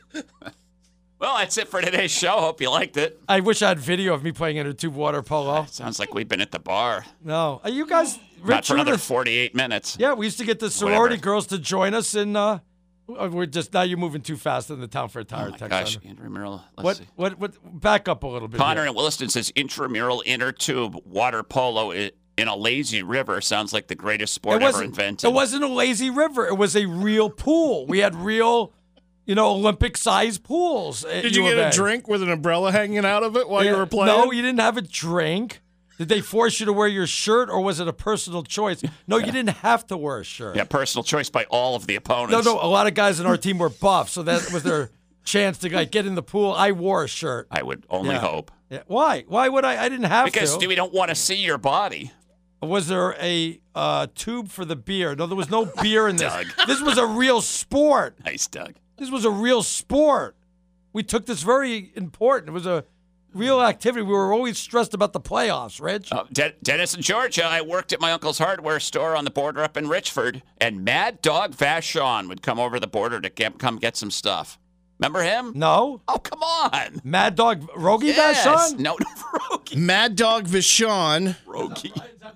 Well, that's it for today's show. Hope you liked it. I wish I had video of me playing inner tube water polo. Sounds like we've been at the bar. No. Are you guys Not rich for or another the- forty-eight minutes. Yeah, we used to get the sorority Whatever. girls to join us, and uh, we're just now you're moving too fast in the town for a Oh tire my text. gosh, on. intramural. Let's What, see. what, what? Back up a little bit. Connor here. in Williston says intramural inner tube water polo i- in a lazy river sounds like the greatest sport It ever wasn't, invented. it wasn't a lazy river. It was a real pool. We had real, you know, Olympic-sized pools. at Did you U of get a A. drink with an umbrella hanging out of it while Yeah, you were playing? No, you didn't have a drink. Did they force you to wear your shirt, or was it a personal choice? No, you didn't have to wear a shirt. Yeah, personal choice by all of the No, opponents. no, a lot of guys in our team were buff, so that was their chance to like get in the pool. I wore a shirt. I would only Yeah. hope. Yeah. Why? Why would I? I didn't have Because to. we don't want to see your body. Was there a uh, tube for the beer? No, there was no beer in this. This was a real sport. Nice, Doug. This was a real sport. We took this very important. It was a real activity. We were always stressed about the playoffs, Rich. Uh, De- Dennis in Georgia, I worked at my uncle's hardware store on the border up in Richford, and Mad Dog Vachon would come over the border to get, come get some stuff. Remember him? No. Oh, come on. Mad Dog Rogie Yes. Vachon? No, no, Rogie. Mad Dog Vachon. Rogie.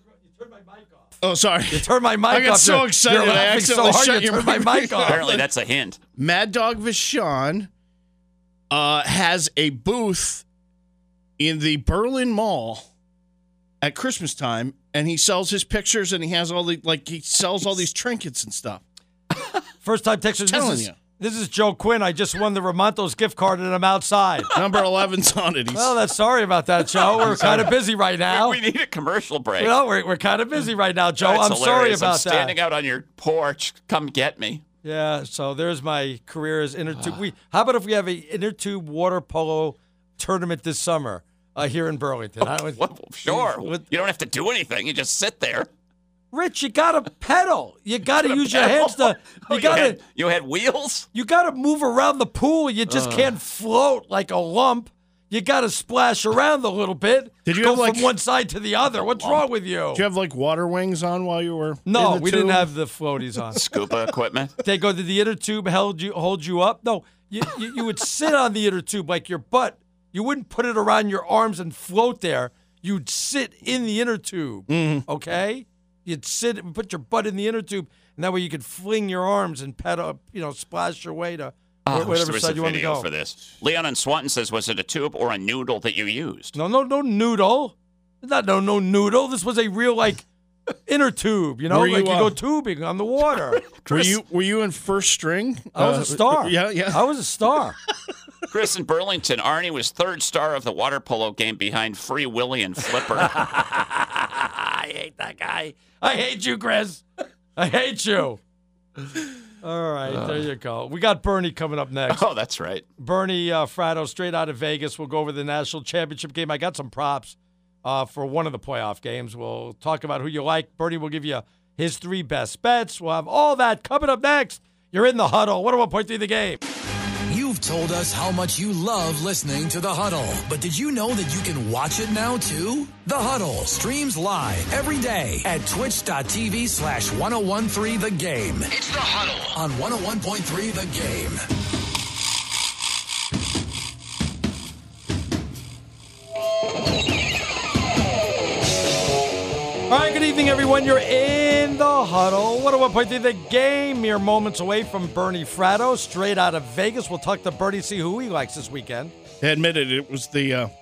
Oh, sorry. You turned my mic off. I got so You're- excited. You're I laughing so accidentally hard shut you your turned my mic off. Apparently, that's a hint. Mad Dog Vachon uh, has a booth in the Berlin Mall at Christmas time, and he sells his pictures, and he has all the like he sells all these trinkets and stuff. First time texter. This telling is, you. this is Joe Quinn. I just won the Ramontos gift card, and I'm outside. Number eleven's on it. He's, Well, that's sorry about that, Joe. We're kind of busy right now. We need a commercial break. Well, we're, we're kind of busy right now, Joe. That's I'm sorry hilarious. about I'm standing that. out on your porch. Come get me. Yeah, so there's my career as inner tube. We, how about if we have a inner tube water polo tournament this summer uh, here in Burlington? I don't- Well, sure. What- You don't have to do anything. You just sit there. Rich, you gotta pedal. You gotta Gotta use your pedal? hands to. Oh, You you gotta. had- you had wheels? You gotta move around the pool. You just can't float like a lump. You gotta splash around a little bit. Did you go have, like- from one side to the other? What's wrong with you? Did you have like water wings on while you were? No, in the we didn't tube? have the floaties on. Scuba equipment? They go to the inner tube, held you, hold you up. No, you, you you would sit on the inner tube like your butt. You wouldn't put it around your arms and float there. You'd sit in the inner tube. Mm-hmm. Okay, you'd sit and put your butt in the inner tube, and that way you could fling your arms and pedal, you know, splash your way to Oh, I wh- wish whatever there was side a you want to video go. for this. Leon in Swanton says, was it a tube or a noodle that you used? No, no, no noodle. Not no no noodle. This was a real like inner tube. You know, Were you, like you uh, go tubing on the water. Were you were you in first string? I was Uh, a star. Yeah, yeah. I was a star. Chris in Burlington, Arnie was third star of the water polo game behind Free Willy and Flipper. I hate that guy. I hate you, Chris. I hate you. All right, there you go. We got Bernie coming up next. Oh, that's right. Bernie uh, Fratto, straight out of Vegas. We'll go over the national championship game. I got some props uh, for one of the playoff games. We'll talk about who you like. Bernie will give you his three best bets. We'll have all that coming up next. You're in the huddle. one oh one point three The Game. You've told us how much you love listening to The Huddle, but did you know that you can watch it now too? The Huddle streams live every day at twitch.tv slash 1013 The Game. It's The Huddle on one oh one point three The Game. All right, good evening, everyone. You're in the huddle. one oh one point three The Game. Mere moments away from Bernie Fratto, straight out of Vegas. We'll talk to Bernie, see who he likes this weekend. They admitted it was the uh,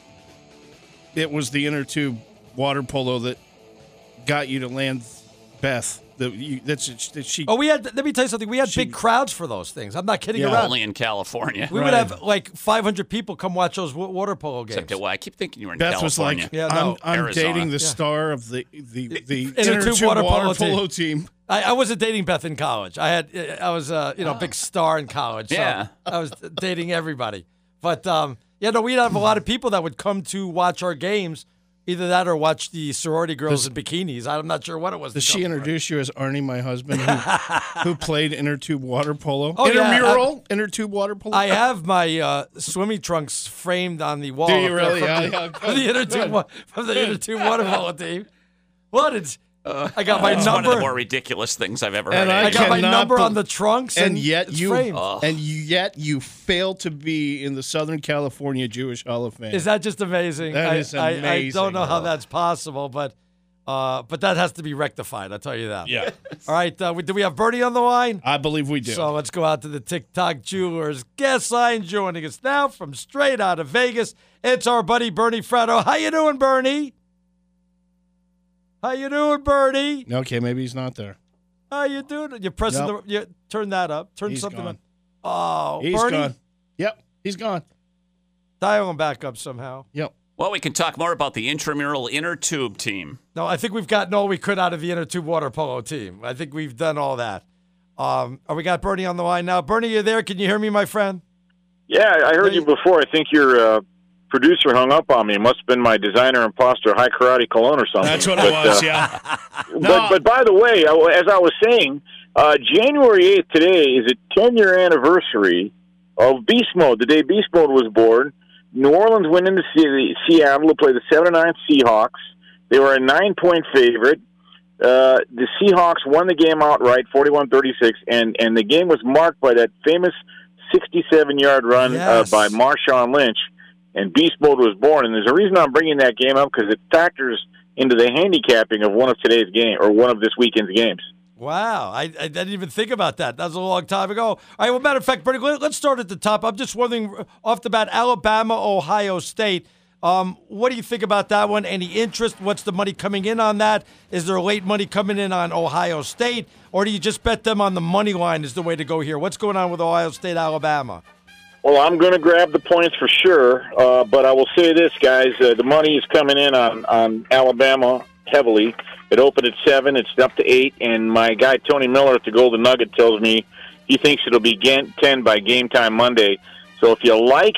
it was the inner tube water polo that got you to land Beth. The, you, that's that she. Oh, we had. Let me tell you something. We had She- big crowds for those things. I'm not kidding Yeah. around. Only in California. We would Right. have like five hundred people come watch those wa- water polo games. Except that, well, I keep thinking you were in Beth was California. like, Yeah, I'm, no, I'm Arizona. dating the Yeah. star of the the, the Inner inner tube tube water water, polo polo, team. team. I, I wasn't dating Beth in college. I had. I was. Uh, you know, big star in college. So Yeah. I was dating everybody. But um, yeah, no, we'd have a lot of people that would come to watch our games. Either that or watch the sorority girls in bikinis. I'm not sure what it was. Does to she come for. introduce you as Arnie, my husband, who, who played inner tube water polo? Oh, yeah, Intramural inner tube water polo. I have my uh, swimming trunks framed on the wall. Do you up there really? From, Yeah, the, yeah, from the inner tube, wa- from the inner tube water polo team. What? It's, I got my It's number. one of the more ridiculous things I've ever And heard. I I got my cannot number bel- on the trunks, and, and yet it's you framed. and you, yet you fail to be in the Southern California Jewish Hall of Fame. Is that just amazing? That I, is I, I amazing. don't know how that's possible, but uh, but that has to be rectified. I'll tell you that. Yeah. All right. Uh, we, do we have Bernie on the line? I believe we do. So let's go out to the TikTok Jewelers guest line. Joining us now from straight out of Vegas, it's our buddy Bernie Fratto. How you doing, Bernie? How you doing, Bernie? Okay, maybe he's not there. How you doing? You're pressing Nope. the. You turn that up. Turn He's something gone. on. Oh, He's Bernie, gone. Yep, he's gone. dial him back up somehow. Yep. Well, we can talk more about the intramural inner tube team. No, I think we've gotten all we could out of the inner tube water polo team. I think we've done all that. Um, are we got Bernie on the line now? Bernie, you there? Can you hear me, my friend? Yeah, I heard Hey. you before. I think you're uh, producer hung up on me. It must have been my designer imposter high karate cologne or something. That's what but, it was, uh, yeah. But, No. but by the way, as I was saying, uh, January eighth today is a ten-year anniversary of Beast Mode, the day Beast Mode was born. New Orleans went into Se- Seattle to play the seven and nine Seahawks. They were a nine-point favorite. Uh, the Seahawks won the game outright, forty-one thirty-six, and, and the game was marked by that famous sixty-seven-yard run Yes. uh, by Marshawn Lynch, and Beast Mode was born. And there's a reason I'm bringing that game up, because it factors into the handicapping of one of today's game, or one of this weekend's games. Wow, I, I didn't even think about that. That was a long time ago. All right, well, matter of fact, Bernie, let- let's start at the top. I'm just wondering, off the bat, Alabama, Ohio State. Um, what do you think about that one? Any interest? What's the money coming in on that? Is there late money coming in on Ohio State? Or do you just bet them on the money line is the way to go here? What's going on with Ohio State, Alabama? Well, I'm going to grab the points for sure, uh, but I will say this, guys. Uh, the money is coming in on, on Alabama heavily. It opened at seven. It's up to eight, and my guy Tony Miller at the Golden Nugget tells me he thinks it'll be ten by game time Monday. So if you like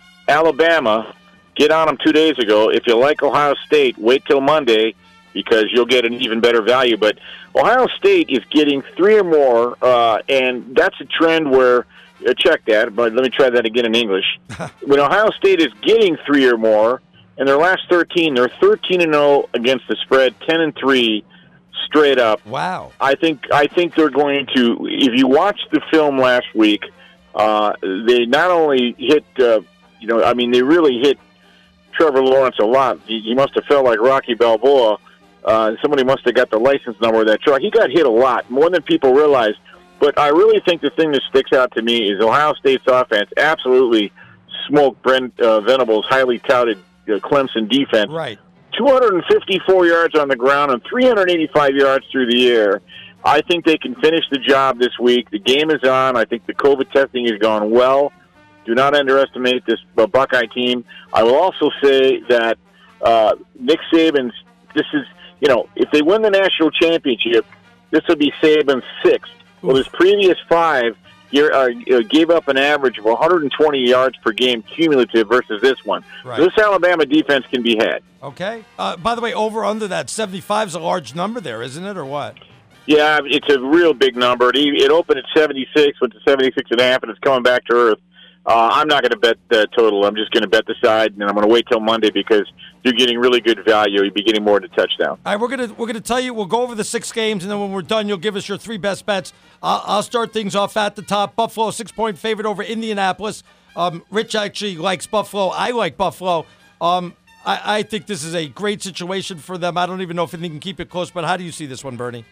Alabama, get on them two days ago. If you like Ohio State, wait till Monday because you'll get an even better value. But Ohio State is getting three or more, uh, and that's a trend where uh, check that. But let me try that again in English. When Ohio State is getting three or more, in their last thirteen, they're thirteen and zero against the spread, ten and three straight up. Wow! I think I think they're going to. If you watched the film last week, uh, they not only hit. Uh, you know, I mean, they really hit Trevor Lawrence a lot. He, he must have felt like Rocky Balboa. Uh, somebody must have got the license number of that truck. He got hit a lot, more than people realize. But I really think the thing that sticks out to me is Ohio State's offense absolutely smoked Brent uh, Venables' highly touted uh, Clemson defense. Right. two hundred fifty-four yards on the ground and three hundred eighty-five yards through the air. I think they can finish the job this week. The game is on. I think the COVID testing has gone well. Do not underestimate this uh, Buckeye team. I will also say that uh, Nick Saban's, this is, you know, if they win the national championship, this will be Saban's sixth. Well, his previous five year, uh, gave up an average of one hundred twenty yards per game cumulative versus this one. Right. So this Alabama defense can be had. Okay. Uh, by the way, over under that seventy-five is a large number there, isn't it, or what? Yeah, it's a real big number. It, it opened at seventy-six, went to seventy-six and a half, and it's coming back to earth. Uh, I'm not going to bet the total. I'm just going to bet the side, and I'm going to wait till Monday because you're getting really good value. You'll be getting more than a touchdown. All right, we're gonna we're gonna tell you. We'll go over the six games, and then when we're done, you'll give us your three best bets. Uh, I'll start things off at the top. Buffalo six point favorite over Indianapolis. Um, Rich actually likes Buffalo. I like Buffalo. Um, I, I think this is a great situation for them. I don't even know if they can keep it close. But how do you see this one, Bernie?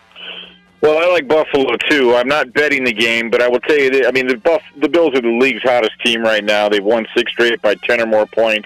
Well, I like Buffalo too. I'm not betting the game, but I will tell you that, I mean, the Buff, the Bills are the league's hottest team right now. They've won six straight by ten or more points,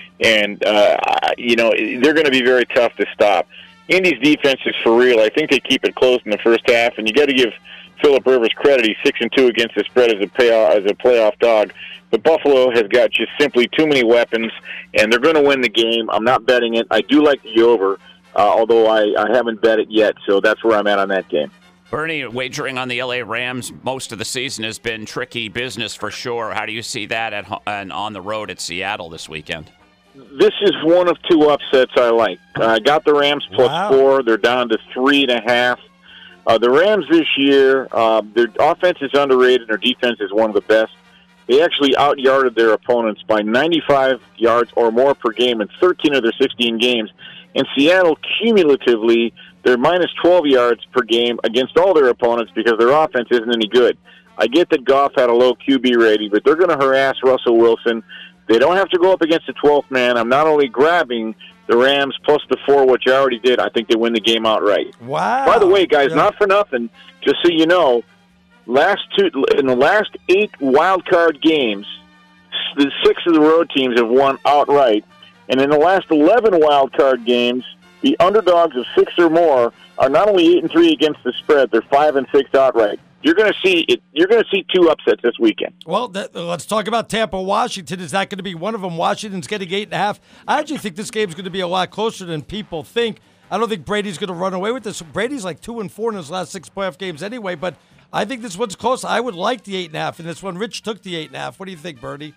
and uh, you know they're going to be very tough to stop. Indy's defense is for real. I think they keep it close in the first half, and you got to give Phillip Rivers credit. He's six and two against the spread as a payoff, as a playoff dog. But Buffalo has got just simply too many weapons, and they're going to win the game. I'm not betting it. I do like the over, uh, although I, I haven't bet it yet, so that's where I'm at on that game. Bernie, wagering on the L A Rams most of the season has been tricky business for sure. How do you see that at ho- and on the road at Seattle this weekend? This is one of two upsets I like. Uh, I got the Rams plus Wow. four. They're down to three and a half. Uh, the Rams this year, uh, their offense is underrated. Their defense is one of the best. They actually out-yarded their opponents by ninety-five yards or more per game in thirteen of their sixteen games. And Seattle, cumulatively, they're minus twelve yards per game against all their opponents because their offense isn't any good. I get that Goff had a low Q B rating, but they're going to harass Russell Wilson. They don't have to go up against the twelfth man. I'm not only grabbing the Rams plus the four, which I already did. I think they win the game outright. Wow. By the way, guys, Yeah. not for nothing, just so you know, last two in the last eight wild card games, the six of the road teams have won outright. And in the last eleven wild card games, the underdogs of six or more are not only eight and three against the spread; they're five and six outright. You're going to see it. You're going to see two upsets this weekend. Well, that, let's talk about Tampa, Washington. Is that going to be one of them? Washington's getting eight and a half. I actually think this game's going to be a lot closer than people think. I don't think Brady's going to run away with this. Brady's like two and four in his last six playoff games anyway. But I think this one's close. I would like the eight and a half in this one. Rich took the eight and a half. What do you think, Bernie?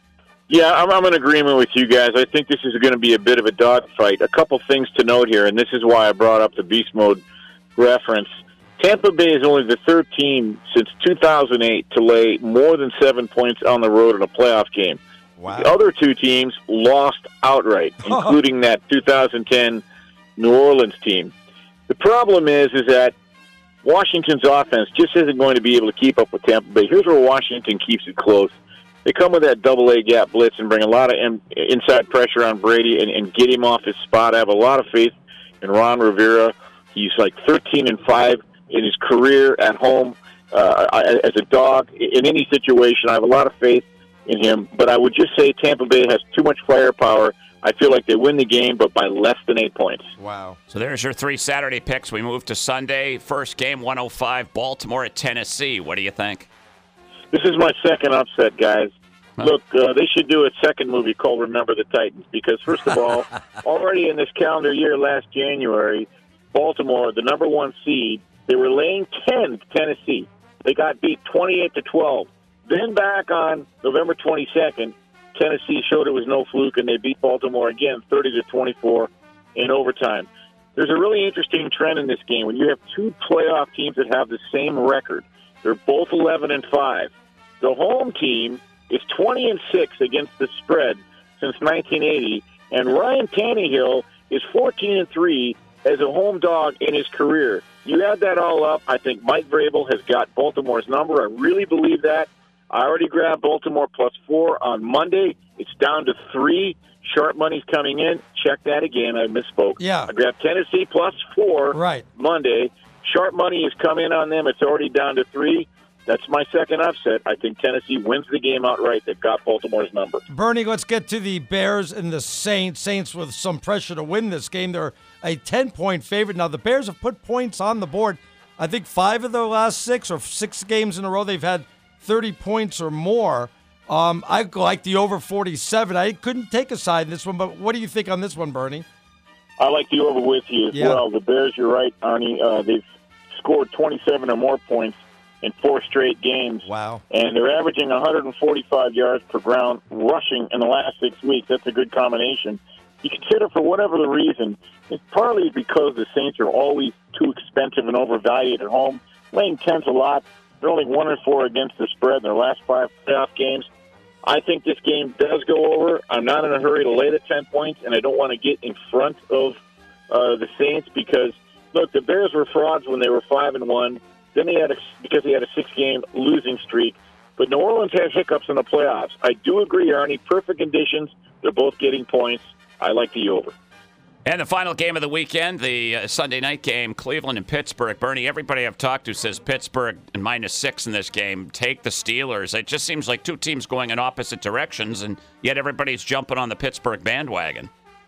Yeah, I'm, I'm in agreement with you guys. I think this is going to be a bit of a dogfight. A couple things to note here, and this is why I brought up the beast mode reference. Tampa Bay is only the third team since two thousand eight to lay more than seven points on the road in a playoff game. Wow. The other two teams lost outright, including that two thousand ten New Orleans team. The problem is, is that Washington's offense just isn't going to be able to keep up with Tampa Bay. Here's where Washington keeps it close. They come with that double-A gap blitz and bring a lot of in, inside pressure on Brady and, and get him off his spot. I have a lot of faith in Ron Rivera. He's like thirteen and five in his career at home uh, as a dog. In any situation, I have a lot of faith in him. But I would just say Tampa Bay has too much firepower. I feel like they win the game, but by less than eight points. Wow. So there's your three Saturday picks. We move to Sunday. First game, one oh five, Baltimore at Tennessee. What do you think? This is my second upset, guys. Huh? Look, uh, they should do a second movie called Remember the Titans because, first of all, already in this calendar year last January, Baltimore, the number one seed, they were laying ten to Tennessee. They got beat twenty-eight to twelve. Then back on November twenty-second, Tennessee showed it was no fluke, and they beat Baltimore again, thirty to twenty-four in overtime. There's a really interesting trend in this game. When you have two playoff teams that have the same record, they're both eleven and five. The home team is twenty and six against the spread since nineteen eighty, and Ryan Tannehill is fourteen and three as a home dog in his career. You add that all up, I think Mike Vrabel has got Baltimore's number. I really believe that. I already grabbed Baltimore plus four on Monday. It's down to three. Sharp money's coming in. Check that again. I misspoke. Yeah. I grabbed Tennessee plus four right. Monday. Sharp money has come in on them. It's already down to three. That's my second upset. I think Tennessee wins the game outright. They've got Baltimore's number. Bernie, let's get to the Bears and the Saints. Saints with some pressure to win this game. They're a ten-point favorite. Now, the Bears have put points on the board. I think five of their last six or six games in a row, they've had thirty points or more. Um, I like the over forty-seven. I couldn't take a side in this one, but what do you think on this one, Bernie? I like the over with you as yeah. well. The Bears, you're right, Arnie. Uh, they've scored twenty-seven or more points in four straight games. Wow. And they're averaging one hundred forty-five yards per ground rushing in the last six weeks. That's a good combination. You consider for whatever the reason, it's partly because the Saints are always too expensive and overvalued at home. Laying ten's a lot. They're only one and four against the spread in their last five playoff games. I think this game does go over. I'm not in a hurry to lay the ten points, and I don't want to get in front of uh, the Saints because, look, the Bears were frauds when they were five and one. Then they had a, because they had a six-game losing streak. But New Orleans had hiccups in the playoffs. I do agree, Arnie. Perfect conditions. They're both getting points. I like the over. And the final game of the weekend, the uh, Sunday night game, Cleveland and Pittsburgh. Bernie, everybody I've talked to says Pittsburgh and minus six in this game. Take the Steelers. It just seems like two teams going in opposite directions, and yet everybody's jumping on the Pittsburgh bandwagon.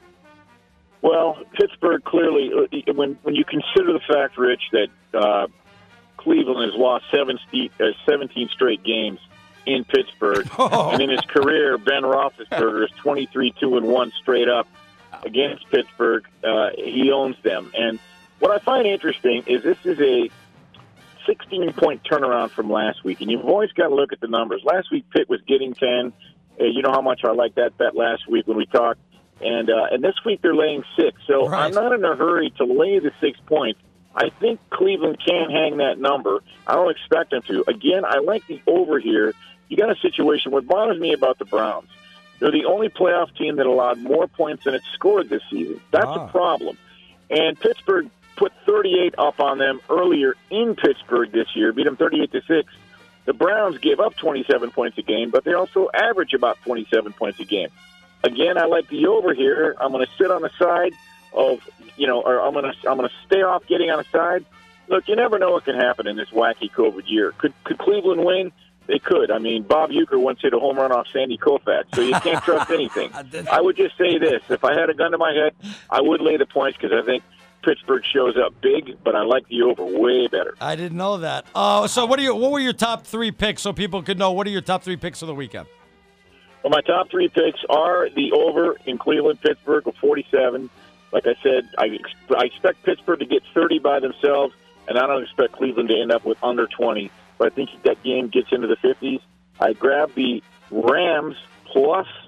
Well, Pittsburgh clearly, when when you consider the fact, Rich, that uh, Cleveland has lost seven st- uh, seventeen straight games in Pittsburgh, oh. and in his career, Ben Roethlisberger is twenty-three two and one straight up against Pittsburgh. Uh, he owns them. And what I find interesting is this is a sixteen-point turnaround from last week, and you've always got to look at the numbers. Last week, Pitt was getting ten. Uh, you know how much I liked that bet last week when we talked. And uh, and this week, they're laying six. So right. I'm not in a hurry to lay the six points. I think Cleveland can hang that number. I don't expect them to. Again, I like the over here. You got a situation. What bothers me about the Browns, they're the only playoff team that allowed more points than it scored this season. That's ah. a problem. And Pittsburgh put thirty-eight up on them earlier in Pittsburgh this year, beat them thirty-eight to six. The Browns gave up twenty-seven points a game, but they also average about twenty-seven points a game. Again, I like the over here. I'm going to sit on the side of, you know, or I'm going to I'm going to stay off getting on the side. Look, you never know what can happen in this wacky COVID year. Could could Cleveland win? They could. I mean, Bob Uecker once hit a home run off Sandy Koufax, so you can't trust anything. I would just say this. If I had a gun to my head, I would lay the points because I think Pittsburgh shows up big, but I like the over way better. I didn't know that. Uh, so what are your, what were your top three picks so people could know? What are your top three picks of the weekend? Well, my top three picks are the over in Cleveland, Pittsburgh of forty-seven. Like I said, I, I expect Pittsburgh to get thirty by themselves, and I don't expect Cleveland to end up with under twenty. But I think that game gets into the fifties. I grabbed the Rams plus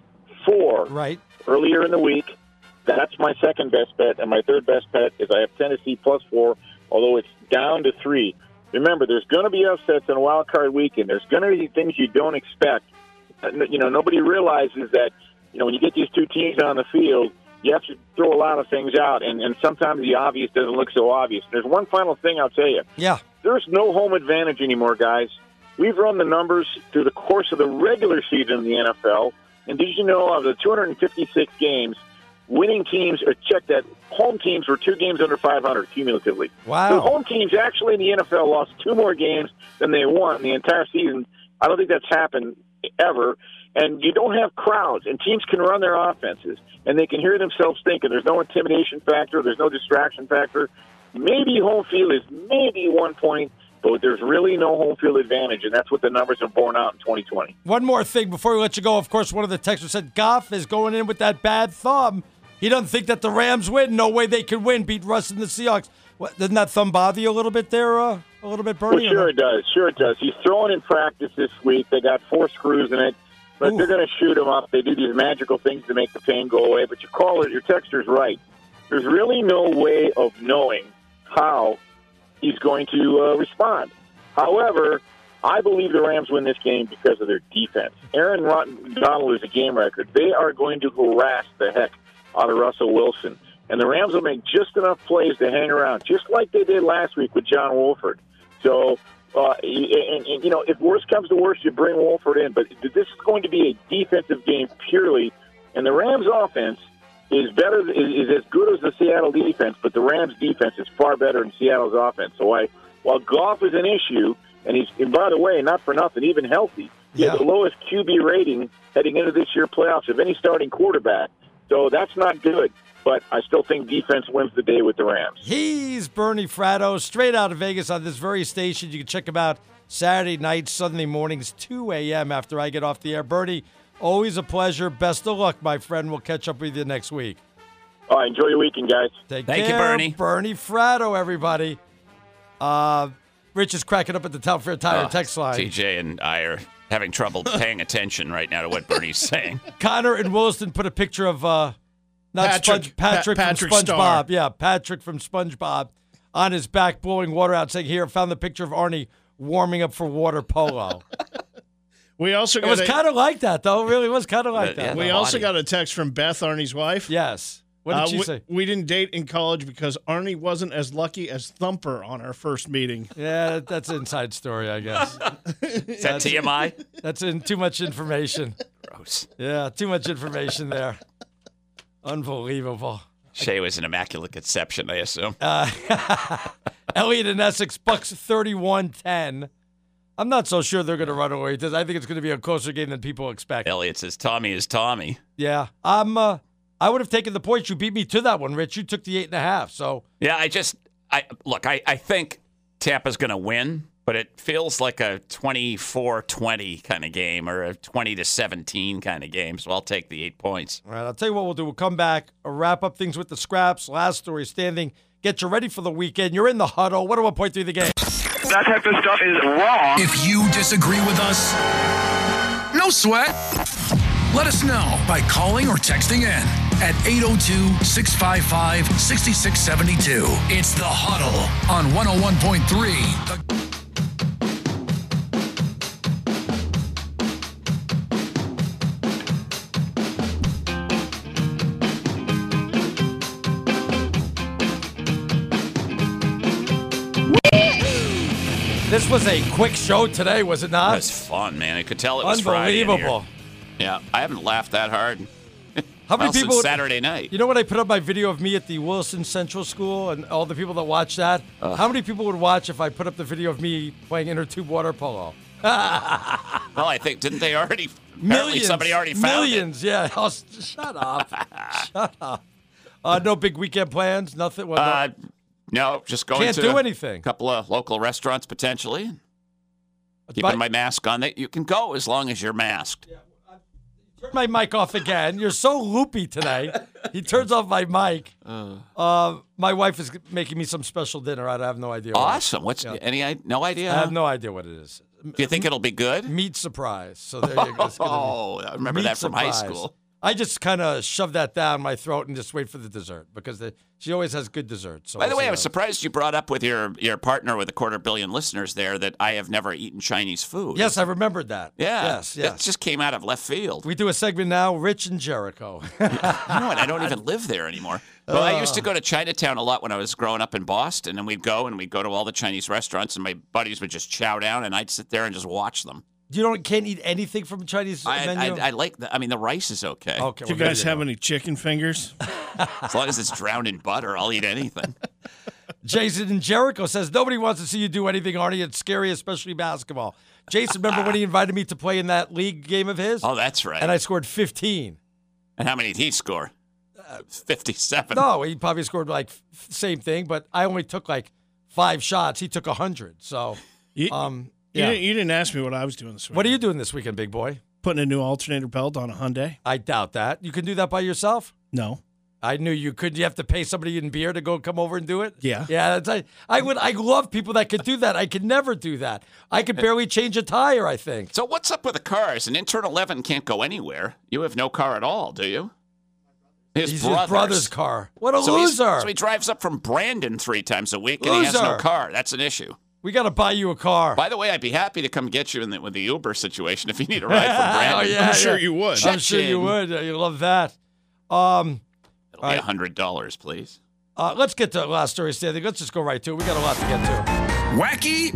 four right earlier in the week. That's my second best bet, and my third best bet is I have Tennessee plus four, although it's down to three. Remember, there's going to be upsets on Wild Card Weekend. There's going to be things you don't expect. You know, nobody realizes that, you know, when you get these two teams on the field, you have to throw a lot of things out, and, and sometimes the obvious doesn't look so obvious. There's one final thing I'll tell you. Yeah. There's no home advantage anymore, guys. We've run the numbers through the course of the regular season in the N F L, and did you know of the two hundred fifty-six games, winning teams, or check that, home teams were two games under five hundred cumulatively. Wow. So home teams actually in the N F L lost two more games than they won the entire season. I don't think that's happened ever. And you don't have crowds, and teams can run their offenses, and they can hear themselves think, and there's no intimidation factor, there's no distraction factor. Maybe home field is maybe one point, but there's really no home field advantage, and that's what the numbers have borne out in twenty twenty. One more thing before we let you go. Of course, one of the texters said Goff is going in with that bad thumb. He doesn't think that the Rams win. No way they can win, beat Russ and the Seahawks. What, doesn't that thumb bother you a little bit there, uh, a little bit, Bernie? Well, sure it does. Sure it does. He's throwing in practice this week. They got four screws in it, but Ooh. They're going to shoot him up. They do these magical things to make the pain go away. But your caller, your texter's right. There's really no way of knowing how he's going to uh, respond. However, I believe the Rams win this game because of their defense. Aaron Donald is a game record. They are going to harass the heck out of Russell Wilson. And the Rams will make just enough plays to hang around, just like they did last week with John Wolford. So, uh, and, and, you know, if worse comes to worse, you bring Wolford in. But this is going to be a defensive game purely. And the Rams' offense is better, is, is as good as the Seattle defense, but the Rams' defense is far better than Seattle's offense. So I, while Goff is an issue, and he's, and by the way, not for nothing, even healthy, he yeah. has the lowest Q B rating heading into this year's playoffs of any starting quarterback. So that's not good. But I still think defense wins the day with the Rams. He's Bernie Fratto, straight out of Vegas on this very station. You can check him out Saturday nights, Sunday mornings, two a.m. after I get off the air. Bernie, always a pleasure. Best of luck, my friend. We'll catch up with you next week. All right, enjoy your weekend, guys. Take Thank care. you, Bernie. Bernie Fratto, everybody. Uh, Rich is cracking up at the Town Fair Tire oh, text line. T J and I are having trouble paying attention right now to what Bernie's saying. Connor and Williston put a picture of... Uh, Not Patrick, Sponge, Patrick, pa- Patrick from SpongeBob. Star. Yeah, Patrick from SpongeBob on his back blowing water out, saying, here, found the picture of Arnie warming up for water polo. We also it got was a, kind of like that, though. It really was kind of like that. We the also body. got a text from Beth, Arnie's wife. Yes. What did uh, she we, say? We didn't date in college because Arnie wasn't as lucky as Thumper on our first meeting. Yeah, that, that's an inside story, I guess. Is that T M I? That's in, too much information. Gross. Yeah, too much information there. Unbelievable. Shay was an immaculate conception, I assume. Uh, Elliott and Essex, Bucks thirty-one ten. I'm not so sure they're going to run away. I think it's going to be a closer game than people expect. Elliott says Tommy is Tommy. Yeah. I'm, uh, I would have taken the points. You beat me to that one, Rich. You took the eight and a half. So Yeah, I just, I look, I, I think Tampa's going to win, but it feels like a twenty-four twenty kind of game or a twenty to seventeen kind of game, so I'll take the eight points. All right, I'll tell you what we'll do. We'll come back, uh, wrap up things with the scraps, last story standing, get you ready for the weekend. You're in the huddle. one oh one point three the game. That type of stuff is wrong. If you disagree with us, no sweat. Let us know by calling or texting in at eight oh two, six five five, six six seven two. It's The Huddle on one oh one point three. This was a quick show today, was it not? It was fun, man. I could tell it was Friday in Unbelievable. here. Yeah, I haven't laughed that hard. How many well, people? Since Saturday night. You know when I put up my video of me at the Wilson Central School and all the people that watch that? Uh, how many people would watch if I put up the video of me playing inner tube water polo? Well, I think, didn't they already? Apparently Millions. somebody already found Millions, it. yeah. Oh, shut up. Shut up. Uh, no big weekend plans? Nothing? Well, Uh, no, just going Can't to do a anything. couple of local restaurants potentially. Keeping But- my mask on. That you can go as long as you're masked. Turn my mic off again. You're so loopy today. He turns off my mic. Uh, Uh, my wife is making me some special dinner. I have no idea. what it is. awesome. What's Yeah. any? I- No idea. I have no idea what it is. Do you think it'll be good? Meat surprise. So there you go. It's gonna be Oh, I remember meat that from high surprise. school. I just kind of shove that down my throat and just wait for the dessert because the, she always has good dessert. So By the we'll way, see I was how- surprised you brought up with your, your partner with a quarter billion listeners there that I have never eaten Chinese food. Yes, I remembered that. Yeah. Yes, yes. It just came out of left field. We do a segment now, Rich and Jericho. You know what? I don't even live there anymore. Well, I used to Uh. go to Chinatown a lot when I was growing up in Boston, and we'd go and we'd go to all the Chinese restaurants, and my buddies would just chow down, and I'd sit there and just watch them. You don't can't eat anything from a Chinese I, menu? I, I like the, I mean, the rice is okay. Okay, Do you guys have any chicken fingers? As long as it's drowned in butter, I'll eat anything. Jason in Jericho says, nobody wants to see you do anything, Arnie. It's scary, especially basketball. Jason, remember when he invited me to play in that league game of his? Oh, that's right. And I scored fifteen. And how many did he score? Uh, fifty-seven. No, he probably scored like f- same thing, but I only took like five shots. He took a hundred. So, You, um, you, yeah. didn't, you didn't ask me what I was doing this week. What are you doing this weekend, big boy? Putting a new alternator belt on a Hyundai? I doubt that. You can do that by yourself? No. I knew you could. You have to pay somebody in beer to go come over and do it. Yeah. Yeah. That's, I, I would. I love people that could do that. I could never do that. I could barely change a tire, I think. So what's up with the cars? An intern eleven can't go anywhere. You have no car at all, do you? His He's brother's. his brother's car. What a so he's- loser. So he drives up from Brandon three times a week, and he has no Loser. car. That's an issue. We got to buy you a car. By the way, I'd be happy to come get you in the, with the Uber situation if you need a ride from Brandon. Oh, yeah, I'm sure yeah. you would. I'm sure you would. You love that. Um, It'll be one hundred dollars, please. uh, let's get to the last story standing. Let's just go right to it. We got a lot to get to. Wacky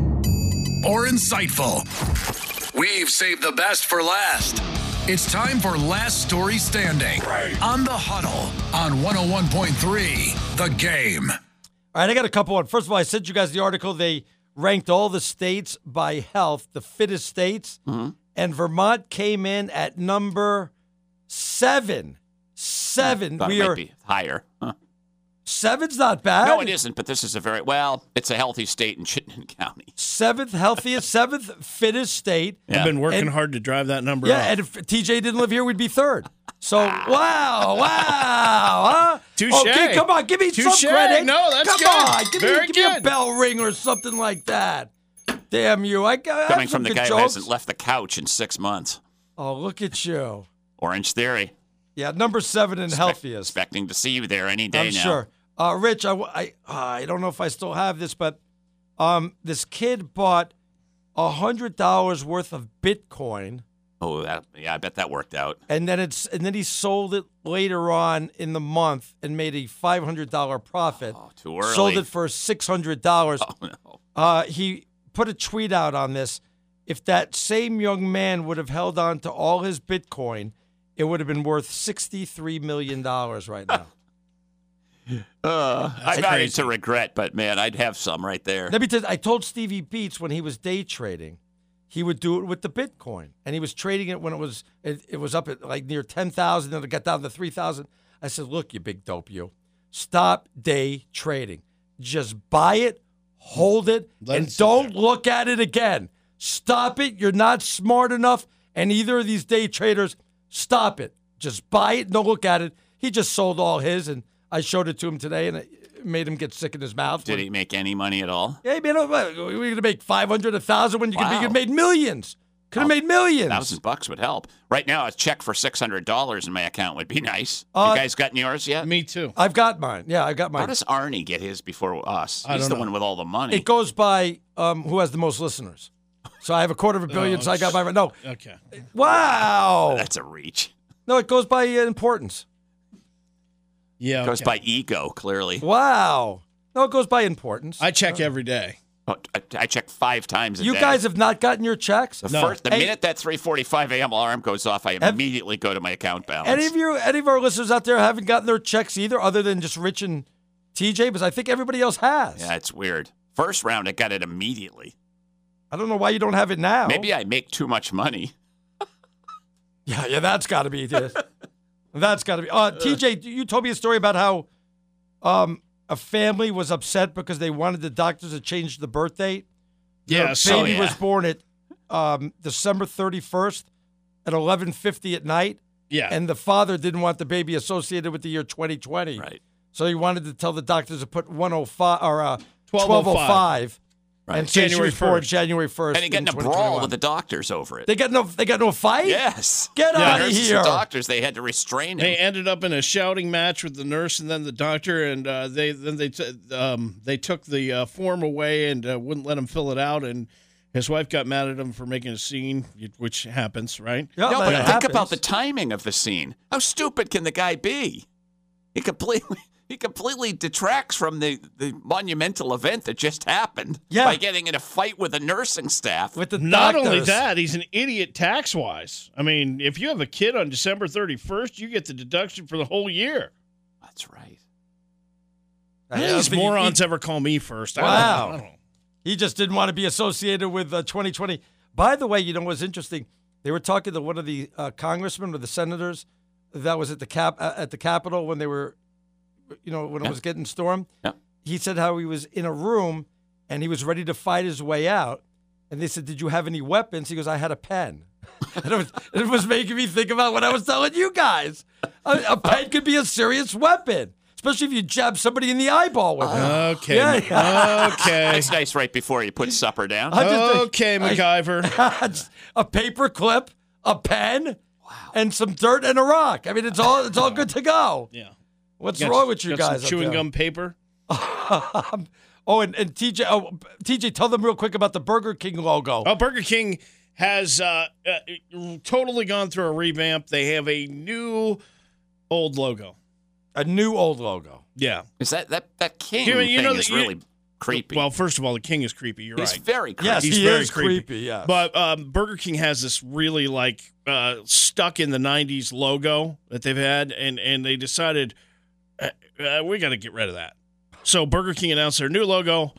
or insightful? We've saved the best for last. It's time for Last Story Standing on The Huddle on one oh one point three The Game. All right, I got a couple on. First of all, I sent you guys the article. They ranked all the states by health, the fittest states, and Vermont came in at number seven. Seven. Thought we it might are be higher. Huh. seven's not bad. No, it isn't, but this is a very, well, it's a healthy state in Chittenden County. Seventh healthiest, seventh fittest state. I've been working And- hard to drive that number Yeah, up. and if T J didn't live here, we'd be third. So, wow, wow, huh? Touche. Okay, come on, give me Touche. some credit. No, that's come good. on, give Very me, give me a good. bell ring or something like that. Damn you! I got Coming from the guy who hasn't left the couch in six months. Oh, look at you! Orange Theory. Yeah, number seven and healthiest. Expecting to see you there any day I'm now. sure. Uh, Rich, I, I, uh, I don't know if I still have this, but um, this kid bought a hundred dollars worth of Bitcoin. Oh, that, yeah, I bet that worked out. And then it's and then he sold it later on in the month and made a five hundred dollar profit. Oh, too early. Sold it for six hundred dollars. Oh, no. Uh, he put a tweet out on this. If that same young man would have held on to all his Bitcoin, it would have been worth sixty-three million dollars right now. Uh, I'm That's not crazy. into regret, but man, I'd have some right there. Let me tell you, I told Stevie Beats when he was day trading, he would do it with the Bitcoin, and he was trading it when it was it, it was up at like near ten thousand, then it got down to three thousand. I said, "Look, you big dope, you stop day trading. Just buy it, hold it, Let and it sit don't look at it again. Stop it. You're not smart enough, and either of these day traders, stop it. Just buy it, don't look at it." He just sold all his, and I showed it to him today, and it made him get sick in his mouth. Did he make any money at all? Yeah, man, what, we're going to make five hundred, a thousand when you could Wow. have made millions. Could have made millions. Thousand bucks would help. Right now, a check for six hundred dollars in my account would be nice. Uh, you guys gotten yours yet? Me too. I've got mine. Yeah, I got How mine. does Arnie get his before us? I He's don't the know. one with all the money. It goes by um, who has the most listeners. So I have a quarter of a billion, Oh, so I got my no. Okay. Wow. That's a reach. No, it goes by uh, importance. Yeah. It goes okay. by ego, clearly. Wow. No, it goes by importance. I check every day. Oh, I, I check five times a you day. guys have not gotten your checks? The, No. first, the Hey. minute that three forty-five a.m. alarm goes off, I Have- immediately go to my account balance. Any of you, any of our listeners out there haven't gotten their checks either, other than just Rich and T J? Because I think everybody else has. Yeah, it's weird. First round, I got it immediately. I don't know why you don't have it now. Maybe I make too much money. Yeah, yeah, that's got to be it. That's got to be. Uh, T J, you told me a story about how um, a family was upset because they wanted the doctors to change the birth date. Their Yes. baby Oh, yeah. was born at um, December thirty-first at eleven fifty at night, Yeah. and the father didn't want the baby associated with the year twenty twenty. Right. So he wanted to tell the doctors to put one oh five or uh, twelve twelve oh oh five. five And say she was born January first. And he got in a brawl with the doctors over it. They got no. They got no fight. Yes. Get yeah, out of nurses here. And doctors. They had to restrain him. They ended up in a shouting match with the nurse and then the doctor, and uh, they then they t- um, they took the uh, form away and uh, wouldn't let him fill it out, and his wife got mad at him for making a scene, which happens, right? No, but think happens. about the timing of the scene. How stupid can the guy be? He completely. He completely detracts from the, the monumental event that just happened yeah. by getting in a fight with the nursing staff. With the Not doctors. only that, he's an idiot tax-wise. I mean, if you have a kid on December thirty-first, you get the deduction for the whole year. That's right. How do these morons he, ever call me first? I Wow. don't, I don't know. He just didn't want to be associated with uh, twenty twenty. By the way, you know what's interesting? They were talking to one of the uh, congressmen or the senators that was at the cap uh, at the Capitol when they were, you know, when yeah. it was getting stormed. Yeah. He said how he was in a room and he was ready to fight his way out. And they said, "Did you have any weapons?" He goes, "I had a pen." And it was, it was making me think about what I was telling you guys. A, a pen could be a serious weapon, especially if you jab somebody in the eyeball with it. Okay. Yeah, yeah. Okay. It's nice right before you put supper down. Okay, MacGyver. A paper clip, a pen, wow. and some dirt and a rock. I mean, it's all it's all good to go. Yeah. What's got, wrong with you got guys? Some chewing gum paper. oh, and, and T J, oh, T J, tell them real quick about the Burger King logo. Oh, Burger King has uh, uh, totally gone through a revamp. They have a new old logo. A new old logo. Yeah. Is that that that King you, you thing know is that, really you, creepy? Well, first of all, the King is creepy. You're He's right. very creepy. Yes, He's he very is creepy. creepy. Yeah. But um, Burger King has this really like uh, stuck in the nineties logo that they've had, and and they decided uh, uh, we got to get rid of that. So Burger King announced their new logo,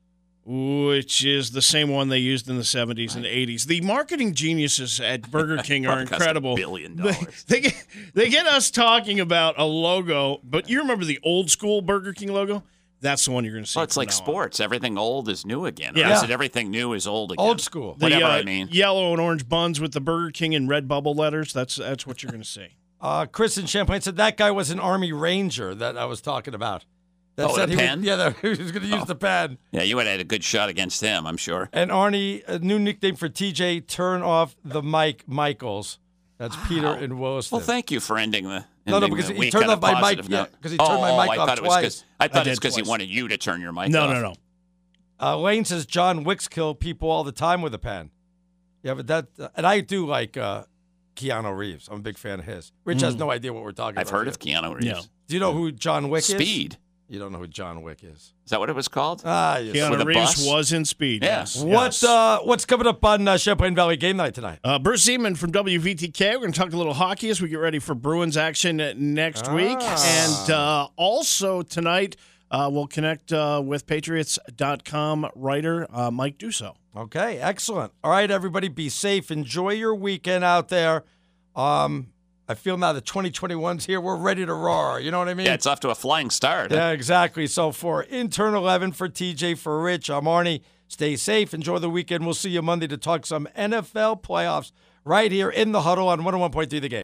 which is the same one they used in the seventies and eighties. The marketing geniuses at Burger King are incredible. A billion dollars. They, they, get, they get us talking about a logo, but you remember the old school Burger King logo? That's the one you're going to see. Well, it's like now sports. On. Everything old is new again. Yeah. Or yeah. Is it everything new is old again? Old school. The, Whatever uh, I mean. Yellow and orange buns with the Burger King and red bubble letters. That's that's what you're going to see. Uh, Chris in Champlain said that guy was an Army Ranger that I was talking about. That oh, said the he pen? Was, yeah, that he was going to use Oh. the pen. Yeah, you would have had a good shot against him, I'm sure. And Arnie, a new nickname for T J, turn off the mic, Michaels. That's Wow. Peter in Williston. Well, thank you for ending the. No, no, ending because the he week turned on a off my mic, positive yeah, note. 'cause he turned oh, my mic I off thought it was twice. 'cause- I I thought did it's because he twice. wanted you to turn your mic No, off. no, no. Uh, Lane says John Wicks killed people all the time with a pen. Yeah, but that, uh, and I do like uh, Keanu Reeves. I'm a big fan of his. Rich has Mm. no idea what we're talking I've about. heard of Keanu Reeves. No. Do you know who John Wick is? Speed. You don't know who John Wick is. Is that what it was called? Ah, yes. Keanu With a Reeves bus? was in Speed. Yeah. Yes. What, yes. uh, what's coming up on uh, Champlain Valley Game Night tonight? Uh, Bruce Seaman from W V T K. We're going to talk a little hockey as we get ready for Bruins action next Ah. week. And uh, also tonight, uh, we'll connect uh, with Patriots dot com writer uh, Mike Dusso. Okay, excellent. All right, everybody, be safe. Enjoy your weekend out there. Um, I feel now that twenty twenty-one's here. We're ready to roar. You know what I mean? Yeah, it's off to a flying start. huh? Yeah, exactly. So for Intern eleven, for T J, for Rich, I'm Arnie. Stay safe. Enjoy the weekend. We'll see you Monday to talk some N F L playoffs right here in the huddle on one oh one point three The Game.